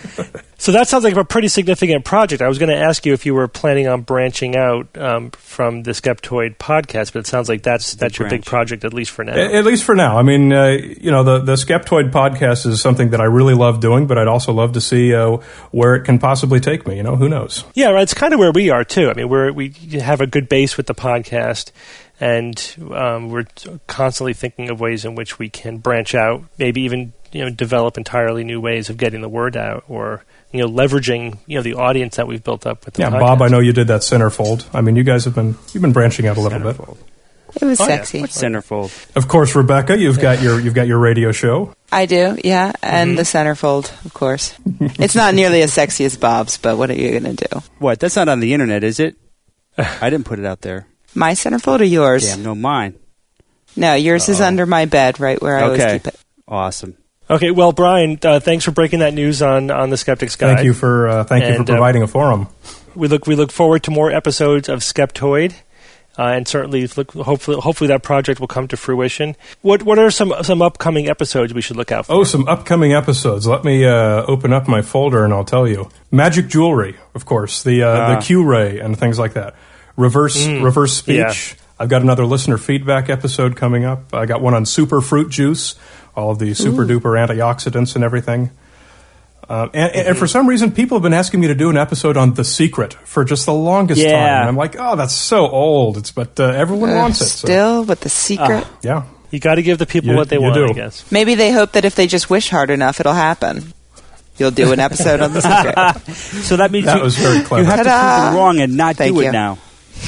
S2: So that sounds like a pretty significant project. I was going to ask you if you were planning on branching out um, from the Skeptoid podcast, but it sounds like that's that's your big
S3: branch.
S2: project, at least for now.
S7: At at least for now. I mean, uh, you know, the, the Skeptoid podcast is something that I really love doing, but I'd also love to see uh, where it can possibly take me. You know, who knows?
S2: Yeah, right. It's kind of where we are too. I mean, we're we have a good base with the podcast, and um, we're constantly thinking of ways in which we can branch out, maybe even you know develop entirely new ways of getting the word out, or you know leveraging you know the audience that we've built up with the
S7: Yeah,
S2: podcast.
S7: Bob, I know you did that centerfold. I mean, you guys have been you've been branching out a little bit.
S4: It was
S2: Oh, yeah.
S4: sexy.
S3: What's centerfold?
S7: Of course, Rebecca, you've got your you've got your radio show.
S4: I do, yeah, and
S2: Mm-hmm.
S4: the centerfold, of course. It's not nearly as sexy as Bob's, but what are you going to do?
S3: What? That's not on the internet, is it? I didn't put it out there.
S4: My centerfold or yours?
S3: Damn, no, mine.
S4: No, yours is under my bed, right where I always
S3: Okay.
S4: keep it.
S3: Awesome.
S2: Okay, well, Brian, uh, thanks for breaking that news on, on the Skeptic's Guide.
S7: Thank you for uh, thank you
S2: And,
S7: for
S2: uh,
S7: providing a forum.
S2: We look we look forward to more episodes of Skeptoid, uh, and certainly look, hopefully hopefully that project will come to fruition. What what are some some upcoming episodes we should look out for?
S7: Oh, some upcoming episodes. Let me uh, open up my folder and I'll tell you. Magic jewelry, of course, the uh,
S3: Ah.
S7: the Q-ray and things like that. Reverse reverse speech.
S2: yeah.
S7: I've got another listener feedback episode coming up. I got one on super fruit juice, all of the super duper antioxidants and everything. Uh, and, and for some reason, people have been asking me to do an episode on The Secret for just the longest
S3: Yeah.
S7: time. And I'm like, oh, that's so old. It's but uh, everyone
S4: Uh,
S7: wants it. so,
S4: Still with the secret.
S7: yeah.
S2: You got to give the people
S7: You-
S2: what they
S7: you
S2: want,
S7: do.
S2: I guess.
S4: Maybe they hope that if they just wish hard enough, it'll happen. You'll do an episode on the secret.
S3: So that means
S7: That
S3: you,
S7: was very clever.
S3: you have to
S4: Ta-da!
S3: prove it wrong and not
S4: Thank
S3: do
S4: you.
S3: it now.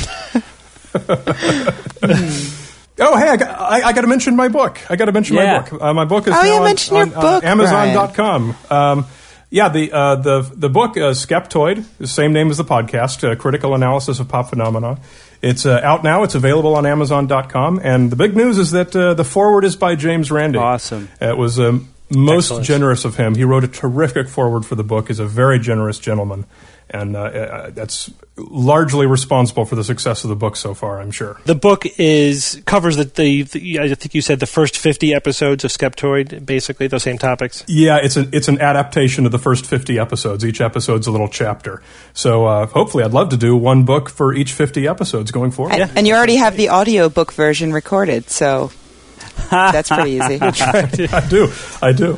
S7: Oh, hey, I got, I, I got to mention my book. I got to mention
S3: Yeah.
S7: my book. Uh, my book is
S4: Oh,
S7: now
S4: yeah,
S7: on,
S4: mention your
S7: on, uh,
S4: book,
S7: Amazon dot com. Um, yeah, the uh, the the book uh, Skeptoid, the same name as the podcast, uh, Critical Analysis of Pop Phenomena. It's uh, out now. It's available on Amazon dot com. And the big news is that uh, the foreword is by James Randi.
S3: Awesome.
S7: It was um, most
S2: Excellent.
S7: generous of him. He wrote a terrific foreword for the book. He's a very generous gentleman. And uh, uh, that's largely responsible for the success of the book so far, I'm sure.
S2: The book is covers the, the, the I think you said the first fifty episodes of Skeptoid, basically those same topics.
S7: Yeah, it's an it's an adaptation of the first fifty episodes. Each episode's a little chapter. So uh, hopefully, I'd love to do one book for each fifty episodes going forward.
S4: And, and you already have the audiobook version recorded, so that's pretty easy.
S7: I do, I do.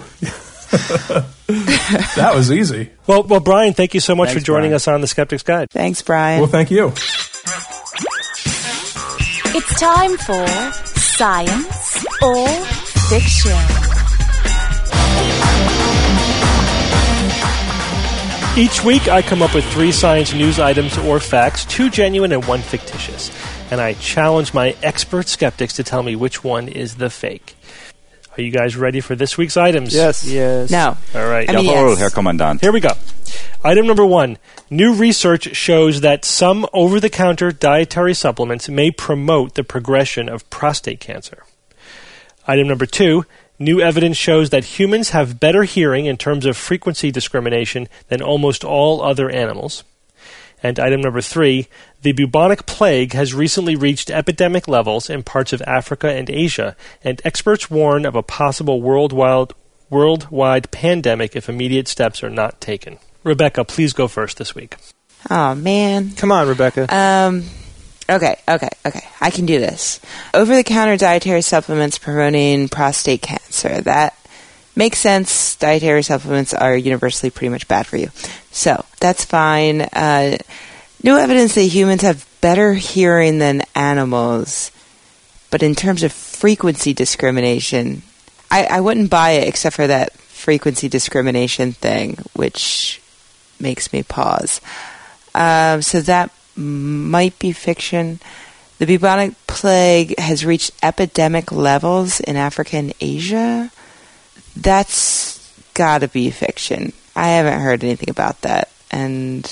S7: That was easy.
S2: Well, well, Brian, thank you so much
S3: Thanks,
S2: for joining
S3: Brian.
S2: us on the Skeptic's Guide.
S4: Thanks, Brian.
S7: Well, thank you.
S1: It's time for Science or Fiction.
S2: Each week, I come up with three science news items or facts, two genuine and one fictitious. And I challenge my expert skeptics to tell me which one is the fake. Are you guys ready for this week's items?
S6: Yes.
S3: Yes.
S4: no.
S2: All right.
S4: I mean,
S5: Jawohl,
S4: yes.
S5: Herr Kommandant.
S2: Here we go. Item number one. New research shows that some over-the-counter dietary supplements may promote the progression of prostate cancer. Item number two. New evidence shows that humans have better hearing in terms of frequency discrimination than almost all other animals. And item number three. The bubonic plague has recently reached epidemic levels in parts of Africa and Asia, and experts warn of a possible worldwide, worldwide pandemic if immediate steps are not taken. Rebecca, please go first this week.
S4: Oh, man.
S6: Come on, Rebecca.
S4: Um, okay, okay, okay. I can do this. Over-the-counter dietary supplements promoting prostate cancer. That makes sense. Dietary supplements are universally pretty much bad for you. So, that's fine. Uh, new evidence that humans have better hearing than animals. But in terms of frequency discrimination, I, I wouldn't buy it except for that frequency discrimination thing, which makes me pause. Um, so that might be fiction. The bubonic plague has reached epidemic levels in Africa and Asia. That's gotta be fiction. I haven't heard anything about that. And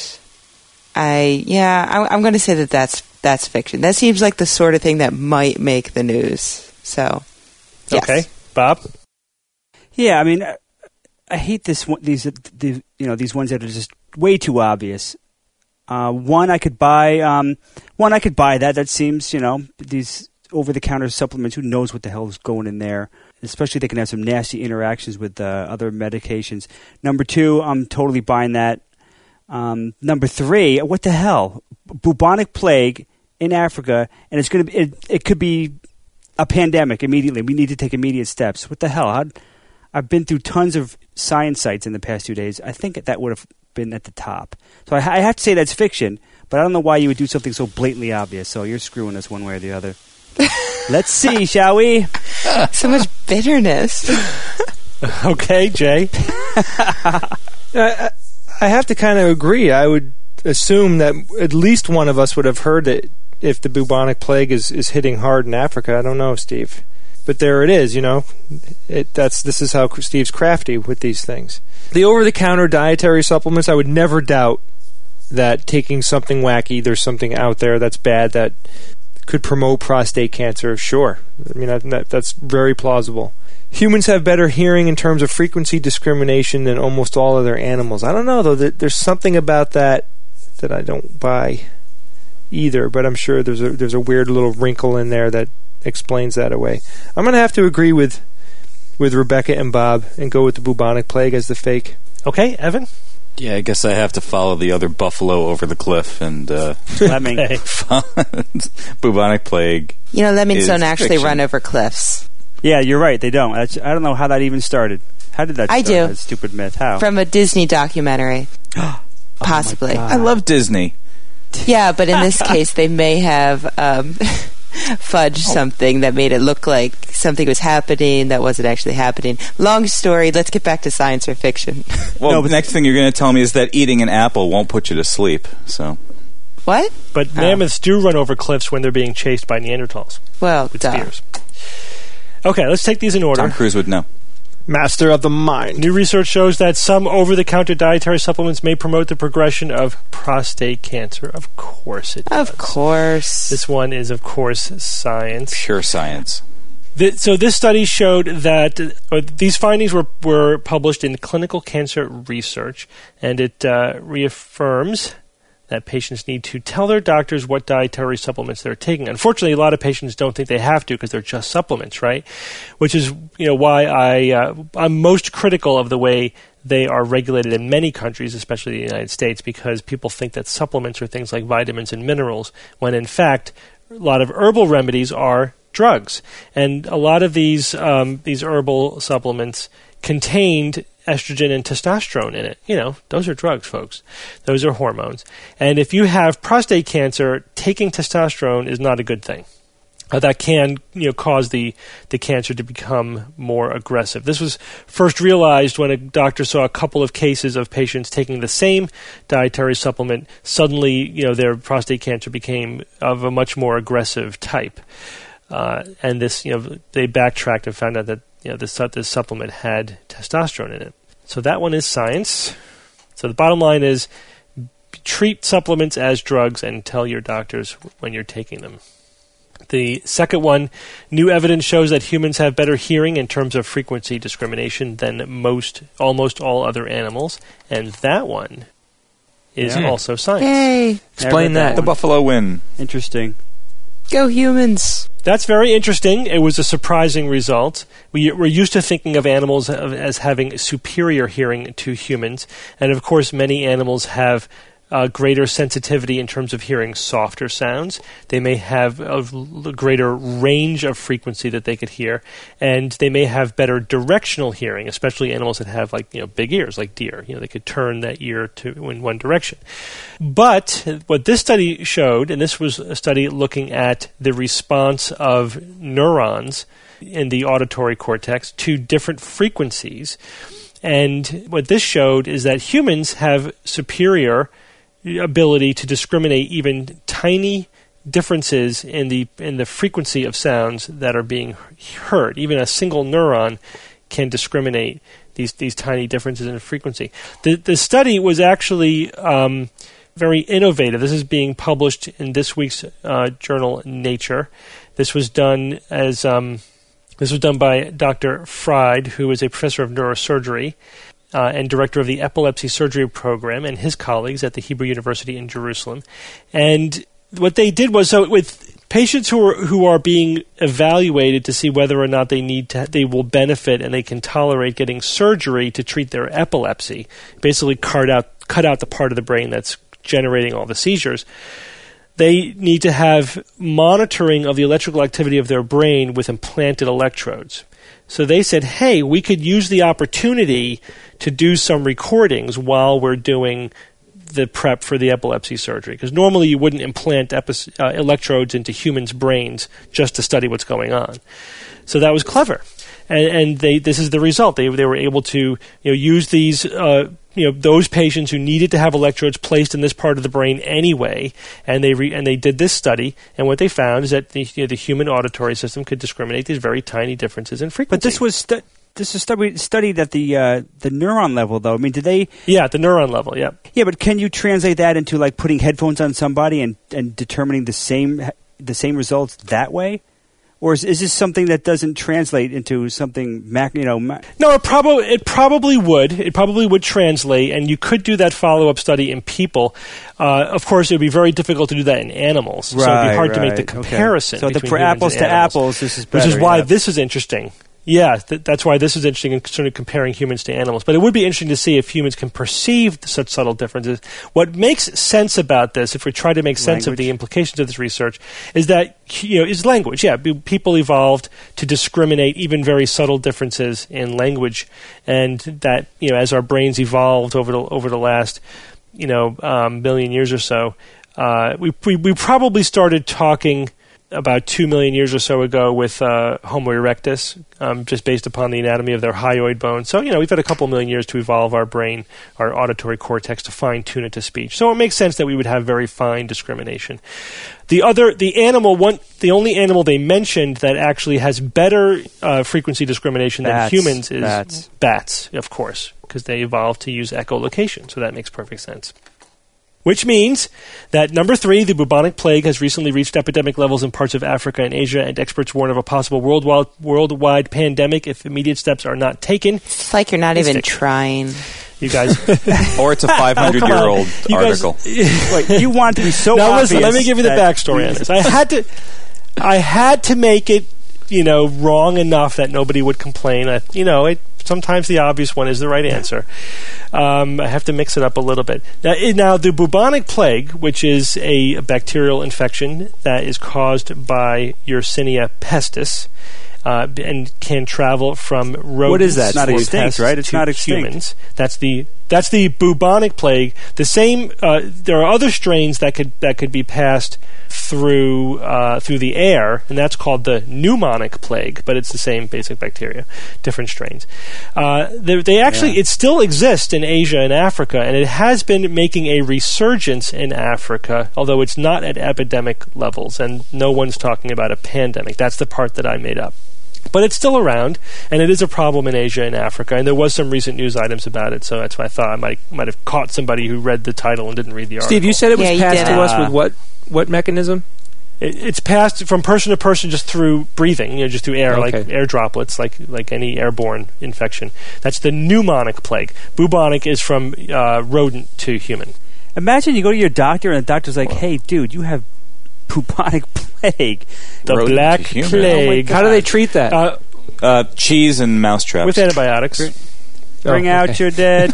S4: I, yeah, I, I'm going to say that that's, that's fiction. That seems like the sort of thing that might make the news. So, yes.
S2: Okay. Bob?
S3: Yeah, I mean, I, I hate this one, these the, you know these ones that are just way too obvious. Uh, one I could buy. Um, one I could buy that. That seems you know these over-the-counter supplements. Who knows what the hell is going in there? Especially they can have some nasty interactions with uh, other medications. Number two, I'm totally buying that. Um, number three, what the hell? Bubonic plague in Africa, and it's going to be. It, it could be a pandemic immediately. We need to take immediate steps. What the hell? How'd, I've been through tons of science sites in the past two days. I think that would have been at the top. So I, I have to say that's fiction, but I don't know why you would do something so blatantly obvious. So you're screwing us one way or the other. Let's see, shall we?
S4: So much bitterness.
S2: Okay, Jay?
S6: I, I have to kind of agree. I would assume that at least one of us would have heard that if the bubonic plague is, is hitting hard in Africa. I don't know, Steve. But there it is, you know. It, that's This is how Steve's crafty with these things. The over-the-counter dietary supplements, I would never doubt that taking something wacky, there's something out there that's bad that could promote prostate cancer. Sure. I mean, that, that, that's very plausible. humans have better hearing in terms of frequency discrimination than almost all other animals. I don't know, though. There's something about that that I don't buy either, but I'm sure there's a there's a weird little wrinkle in there that explains that away. I'm going to have to agree with with Rebecca and Bob and go with the bubonic plague as the fake.
S2: Okay, Evan?
S5: Yeah, I guess I have to follow the other buffalo over the cliff and uh,
S3: Lemming.
S5: bubonic plague.
S4: You know, lemmings
S5: is
S4: don't actually
S5: fiction.
S4: run over cliffs.
S3: Yeah, you're right. They don't. That's, I don't know how that even started. How did that
S4: I
S3: start?
S4: do.
S3: That stupid myth. How?
S4: From a Disney documentary. Possibly.
S3: God.
S5: I love Disney.
S4: Yeah, but in this case, they may have um, fudged something that made it look like something was happening that wasn't actually happening. Long story. Let's get back to science or fiction.
S5: Well,
S3: No,
S5: the
S3: but-
S5: next thing you're going to tell me is that eating an apple won't put you to sleep. So
S4: What?
S2: But mammoths do run over cliffs when they're being chased by Neanderthals
S4: Well,
S2: with
S4: duh.
S2: spears. Okay, let's take these in order.
S5: Tom Cruise would know.
S6: Master of the mind.
S2: New research shows that some over-the-counter dietary supplements may promote the progression of prostate cancer. Of course it does.
S4: Of course.
S2: This one is, of course, science.
S5: Pure science.
S2: Th- so this study showed that uh, these findings were, were published in Clinical Cancer Research, and it uh, reaffirms that patients need to tell their doctors what dietary supplements they're taking. Unfortunately, a lot of patients don't think they have to because they're just supplements, right? Which is, you know, why I uh, I'm most critical of the way they are regulated in many countries, especially the United States, because people think that supplements are things like vitamins and minerals, when in fact a lot of herbal remedies are drugs, and a lot of these um, these herbal supplements contained estrogen and testosterone in it. You know, those are drugs, folks. Those are hormones. And if you have prostate cancer, taking testosterone is not a good thing. Uh, that can, you know, cause the, the cancer to become more aggressive. This was first realized when a doctor saw a couple of cases of patients taking the same dietary supplement. Suddenly, you know, their prostate cancer became of a much more aggressive type. Uh, and this, you know, they backtracked and found out that, you know, this, this supplement had testosterone in it. So that one is science. So the bottom line is treat supplements as drugs and tell your doctors when you're taking them. The second one, new evidence shows that humans have better hearing in terms of frequency discrimination than most, almost all other animals. And that one is
S3: Yeah.
S2: also science.
S4: Yay.
S6: Explain
S3: Never
S6: that.
S5: The buffalo win.
S3: Interesting.
S4: Go humans.
S2: That's very interesting. It was a surprising result. We, we're used to thinking of animals as having superior hearing to humans. And of course, many animals have uh, greater sensitivity in terms of hearing softer sounds. They may have a l- greater range of frequency that they could hear. And they may have better directional hearing, especially animals that have like, you know, big ears, like deer. You know, they could turn that ear to in one direction. But what this study showed, and this was a study looking at the response of neurons in the auditory cortex to different frequencies. And what this showed is that humans have superior ability to discriminate even tiny differences in the in the frequency of sounds that are being heard. Even a single neuron can discriminate these these tiny differences in frequency. The the study was actually um, very innovative. This is being published in this week's uh, journal Nature. This was done as um, this was done by Doctor Fried, who is a professor of neurosurgery uh, and director of the epilepsy surgery program, and his colleagues at the Hebrew University in Jerusalem. And what they did was, so with patients who are who are being evaluated to see whether or not they need to, they will benefit and they can tolerate getting surgery to treat their epilepsy, basically cut out cut out the part of the brain that's generating all the seizures. They need to have monitoring of the electrical activity of their brain with implanted electrodes. So they said, hey, we could use the opportunity to do some recordings while we're doing the prep for the epilepsy surgery. Because normally you wouldn't implant epi- uh, electrodes into humans' brains just to study what's going on. So that was clever. And, and they, this is the result. They, they were able to, you know, use these, uh, you know, those patients who needed to have electrodes placed in this part of the brain anyway, and they re- and they did this study. And what they found is that the, you know, the human auditory system could discriminate these very tiny differences in frequency.
S3: But this was stu- this is studied studied at the uh, the neuron level, though. I mean, did they?
S2: Yeah, at the neuron level. Yeah.
S3: Yeah, but can you translate that into like putting headphones on somebody and, and determining the same the same results that way? Or is, is this something that doesn't translate into something, mac, you know? Mac-
S2: no, it, prob- it probably would. It probably would translate, and you could do that follow-up study in people. Uh, of course, it would be very difficult to do that in animals,
S3: right,
S2: so it would be hard
S3: right.
S2: to make the comparison.
S3: Okay. So the,
S2: between
S3: for
S2: humans
S3: apples
S2: and
S3: to
S2: animals,
S3: apples, this is better.
S2: which is why
S3: yeah.
S2: this is interesting. Yeah, th- that's why this is interesting in sort of comparing humans to animals. But it would be interesting to see if humans can perceive such subtle differences. What makes sense about this, if we try to make sense
S3: Language.
S2: of the implications of this research, is that, you know, is language. Yeah, b- people evolved to discriminate even very subtle differences in language, and that, you know, as our brains evolved over the over the last, you know, um, million years or so, uh, we, we we probably started talking about two million years or so ago with uh, Homo erectus, um, just based upon the anatomy of their hyoid bone. So, you know, we've had a couple million years to evolve our brain, our auditory cortex, to fine-tune it to speech. So it makes sense that we would have very fine discrimination. The other, the animal, one, the only animal they mentioned that actually has better uh, frequency discrimination
S3: Bats.
S2: than humans is
S3: Bats.
S2: bats, of course, because they evolved to use echolocation. So that makes perfect sense. Which means that, number three, the bubonic plague has recently reached epidemic levels in parts of Africa and Asia, and experts warn of a possible worldwide, worldwide pandemic if immediate steps are not taken.
S8: It's like you're not even
S2: Instinct.
S8: trying.
S2: You guys...
S5: Or it's a five hundred year old
S2: You guys-
S5: article.
S3: Wait, you want to be so
S2: now,
S3: obvious.
S2: listen, let me give you the
S3: that-
S2: backstory on this. I had to, I had to make it, you know, wrong enough that nobody would complain. I, you know, it, sometimes the obvious one is the right answer. Um, I have to mix it up a little bit. Now, it, now, the bubonic plague, which is a bacterial infection that is caused by Yersinia pestis, uh, and can travel from rodents.
S3: What is that? It's not
S2: or
S3: extinct,
S2: pests
S3: right? It's
S2: to
S3: not extinct.
S2: humans. That's the that's the bubonic plague. The same. Uh, there are other strains that could that could be passed through uh, through the air, and that's called the pneumonic plague. But it's the same basic bacteria, different strains. Uh, they, they actually
S3: Yeah.
S2: it still exists in Asia and Africa, and it has been making a resurgence in Africa, although it's not at epidemic levels, and no one's talking about a pandemic. That's the part that I made up. But it's still around, and it is a problem in Asia and Africa, and there was some recent news items about it, so that's why I thought I might might have caught somebody who read the title and didn't read the article.
S6: Steve, you said it was
S8: Yeah, you
S6: passed
S8: did.
S6: to us
S3: Uh,
S6: with what what mechanism?
S2: It, it's passed from person to person just through breathing, you know, just through air,
S6: Okay.
S2: like air droplets, like like any airborne infection. That's the pneumonic plague. Bubonic is from uh, rodent to human.
S3: Imagine you go to your doctor and the doctor's like, "Hey, dude, you have bubonic plague."
S2: The
S5: Rodent
S2: black
S5: to human.
S2: plague.
S6: How do they treat that?
S2: Uh,
S5: Uh, cheese and mousetraps.
S2: with antibiotics.
S3: Bring
S6: Oh,
S3: out
S6: okay.
S3: your dead.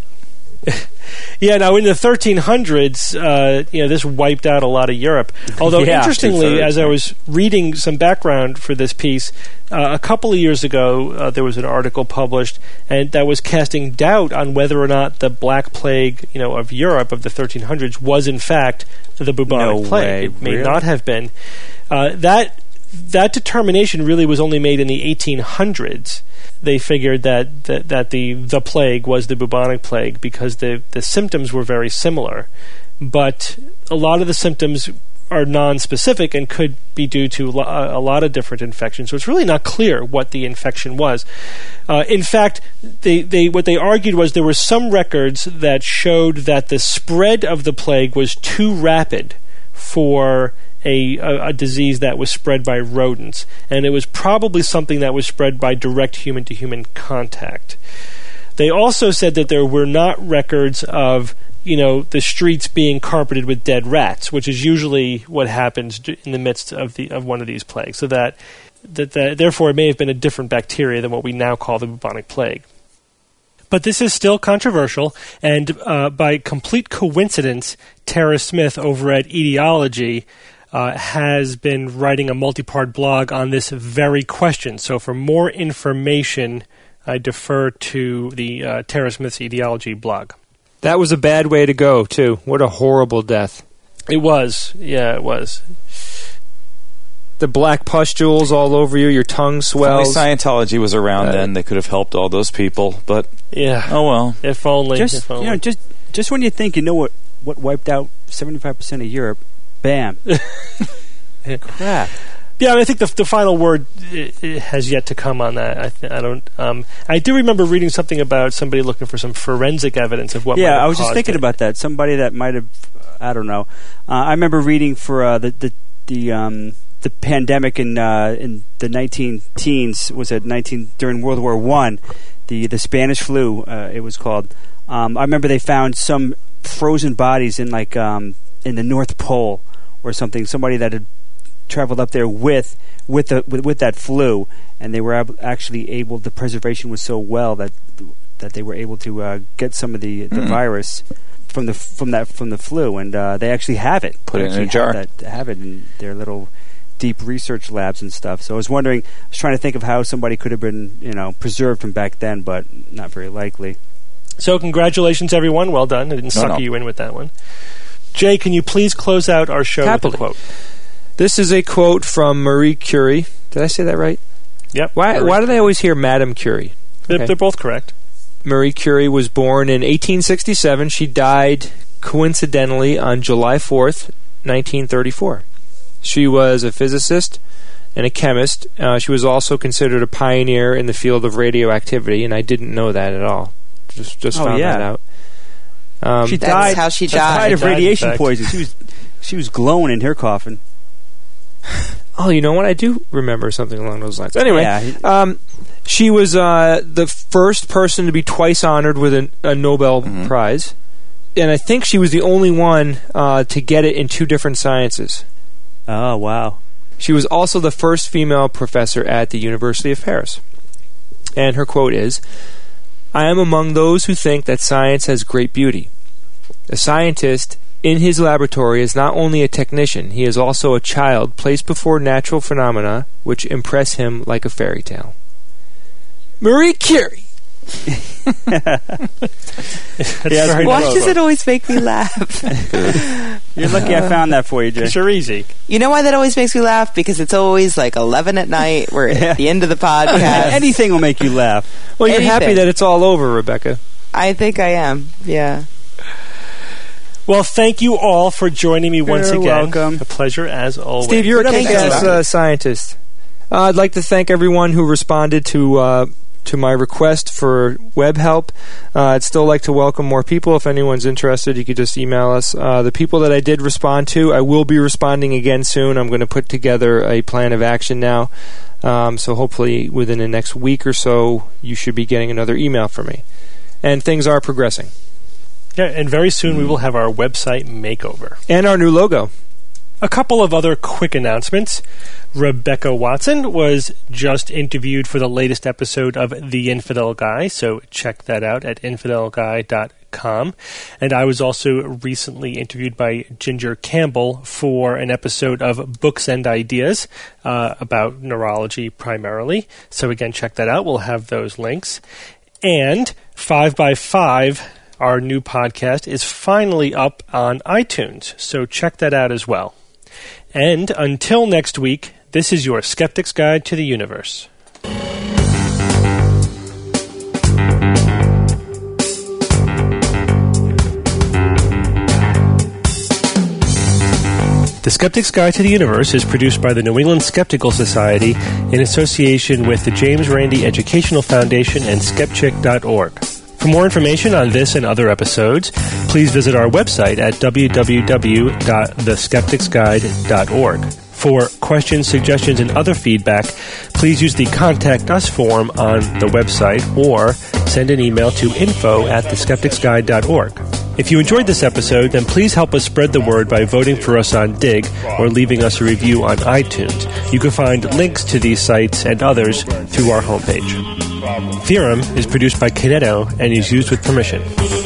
S2: Yeah, now in the thirteen hundreds, uh, you know, this wiped out a lot of Europe. Although,
S3: Yeah,
S2: interestingly,
S5: two-thirds,
S2: as I
S5: right.
S2: was reading some background for this piece, uh, a couple of years ago, uh, there was an article published, and that was casting doubt on whether or not the Black Plague, you know, of Europe of the thirteen hundreds was in fact the bubonic
S3: No
S2: plague.
S3: way,
S2: It may
S3: really?
S2: not have been. Uh, that that determination really was only made in the eighteen hundreds. They figured that, that, that the, the plague was the bubonic plague because the, the symptoms were very similar. But a lot of the symptoms are non-specific and could be due to lo- a lot of different infections. So it's really not clear what the infection was. Uh, in fact, they, they what they argued was there were some records that showed that the spread of the plague was too rapid for A, a, a disease that was spread by rodents, and it was probably something that was spread by direct human-to-human contact. They also said that there were not records of, you know, the streets being carpeted with dead rats, which is usually what happens d- in the midst of the of one of these plagues. So that, that, that therefore it may have been a different bacteria than what we now call the bubonic plague. But this is still controversial, and uh, by complete coincidence, Tara Smith over at Etiology uh, has been writing a multi-part blog on this very question. So for more information, I defer to the uh, Tara Smith's Etiology blog.
S6: That was a bad way to go, too. What a horrible death.
S2: It was. Yeah, it was.
S6: The black pustules all over you, your tongue
S5: If only
S6: swells.
S5: Scientology was around
S6: Uh,
S5: then, they could have helped all those people. But
S2: Yeah.
S5: oh well.
S2: If only.
S3: just
S2: if
S3: you
S2: only.
S3: know, just just when you think you know what what wiped out seventy-five percent of Europe, bam, crap.
S2: Yeah, I, mean, I think the the final word i i has yet to come on that. I, th- I don't. Um, I do remember reading something about somebody looking for some forensic evidence of what. might
S3: Yeah,
S2: have
S3: I was just
S2: caused
S3: thinking
S2: it.
S3: about that. Somebody that might have, I don't know. Uh, I remember reading for uh, the the the um, the pandemic in uh, in the nineteen teens was at nineteen during World War One, the the Spanish flu uh, it was called. Um, I remember they found some frozen bodies in like um, in the North Pole or something. Somebody that had traveled up there with with the with, with that flu, and they were ab- actually able. The preservation was so well that that they were able to uh, get some of the, the mm. virus from the from that from the flu, and uh, they actually have it.
S5: Put it in a jar.
S3: Have, that, have it in their little deep research labs and stuff. So I was wondering, I was trying to think of how somebody could have been, you know, preserved from back then, but not very likely.
S2: So congratulations, everyone. Well done. I didn't
S5: no,
S2: suck
S5: no.
S2: you in with that one. Jay, can you please close out our show
S6: Happily.
S2: with a quote?
S6: This is a quote from Marie Curie. Did I say that right?
S2: Yep.
S6: Why,
S2: Marie.
S6: why do they always hear Madame Curie?
S2: They're,
S6: Okay.
S2: they're both correct.
S6: Marie Curie was born in eighteen sixty-seven. She died coincidentally on July fourth, nineteen thirty-four. She was a physicist and a chemist. Uh, she was also considered a pioneer in the field of radioactivity, and I didn't know that at all. Just just
S3: Oh,
S6: found
S3: yeah.
S6: that out. Um,
S3: She
S4: That's
S3: died.
S4: how she
S3: she
S4: died.
S3: died of
S2: Died, in
S3: radiation
S2: fact.
S3: poisoning. She was she was glowing in her coffin.
S6: Oh, you know what? I do remember something along those lines. Anyway,
S3: Yeah.
S6: um, she was uh, the first person to be twice honored with a, a Nobel
S5: Mhm.
S6: Prize. And I think she was the only one uh, to get it in two different sciences.
S3: Oh wow!
S6: She was also the first female professor at the University of Paris. And her quote is, "I am among those who think that science has great beauty. A scientist in his laboratory is not only a technician, he is also a child placed before natural phenomena which impress him like a fairy tale." Marie Curie.
S2: That's
S3: Yeah,
S2: very
S4: Why
S2: nice.
S4: does it always make me laugh?
S3: You're lucky I found that for you, Jay.
S2: Because you're easy.
S4: You know why that always makes me laugh? Because it's always like eleven at night. We're at the end of the podcast.
S3: Anything will make you laugh.
S6: Well, you're happy
S4: Anything.
S6: that it's all over, Rebecca.
S4: I think I am. Yeah.
S2: Well, thank you all for joining me once
S3: You're
S2: again.
S3: welcome.
S2: A pleasure as always.
S6: Steve, you're a
S4: Thank
S6: kick-ass
S4: you.
S6: uh, scientist. Uh, I'd like to thank everyone who responded to uh, to my request for web help. Uh, I'd still like to welcome more people. If anyone's interested, you could just email us. Uh, the people that I did respond to, I will be responding again soon. I'm going to put together a plan of action now. Um, so hopefully within the next week or so, you should be getting another email from me. And things are progressing.
S2: Yeah, and very soon we will have our website makeover.
S6: And our new logo.
S2: A couple of other quick announcements. Rebecca Watson was just interviewed for the latest episode of The Infidel Guy, so check that out at infidel guy dot com. And I was also recently interviewed by Ginger Campbell for an episode of Books and Ideas uh, about neurology primarily. So again, check that out. We'll have those links. And five by five, our new podcast, is finally up on iTunes, so check that out as well. And until next week, this is your Skeptic's Guide to the Universe. The Skeptic's Guide to the Universe is produced by the New England Skeptical Society in association with the James Randi Educational Foundation and skepchick dot org. For more information on this and other episodes, please visit our website at w w w dot the skeptics guide dot org. For questions, suggestions, and other feedback, please use the Contact Us form on the website or send an email to info at the skeptics guide dot org. If you enjoyed this episode, then please help us spread the word by voting for us on Dig or leaving us a review on iTunes. You can find links to these sites and others through our homepage. Theorem is produced by Kineto and is used with permission.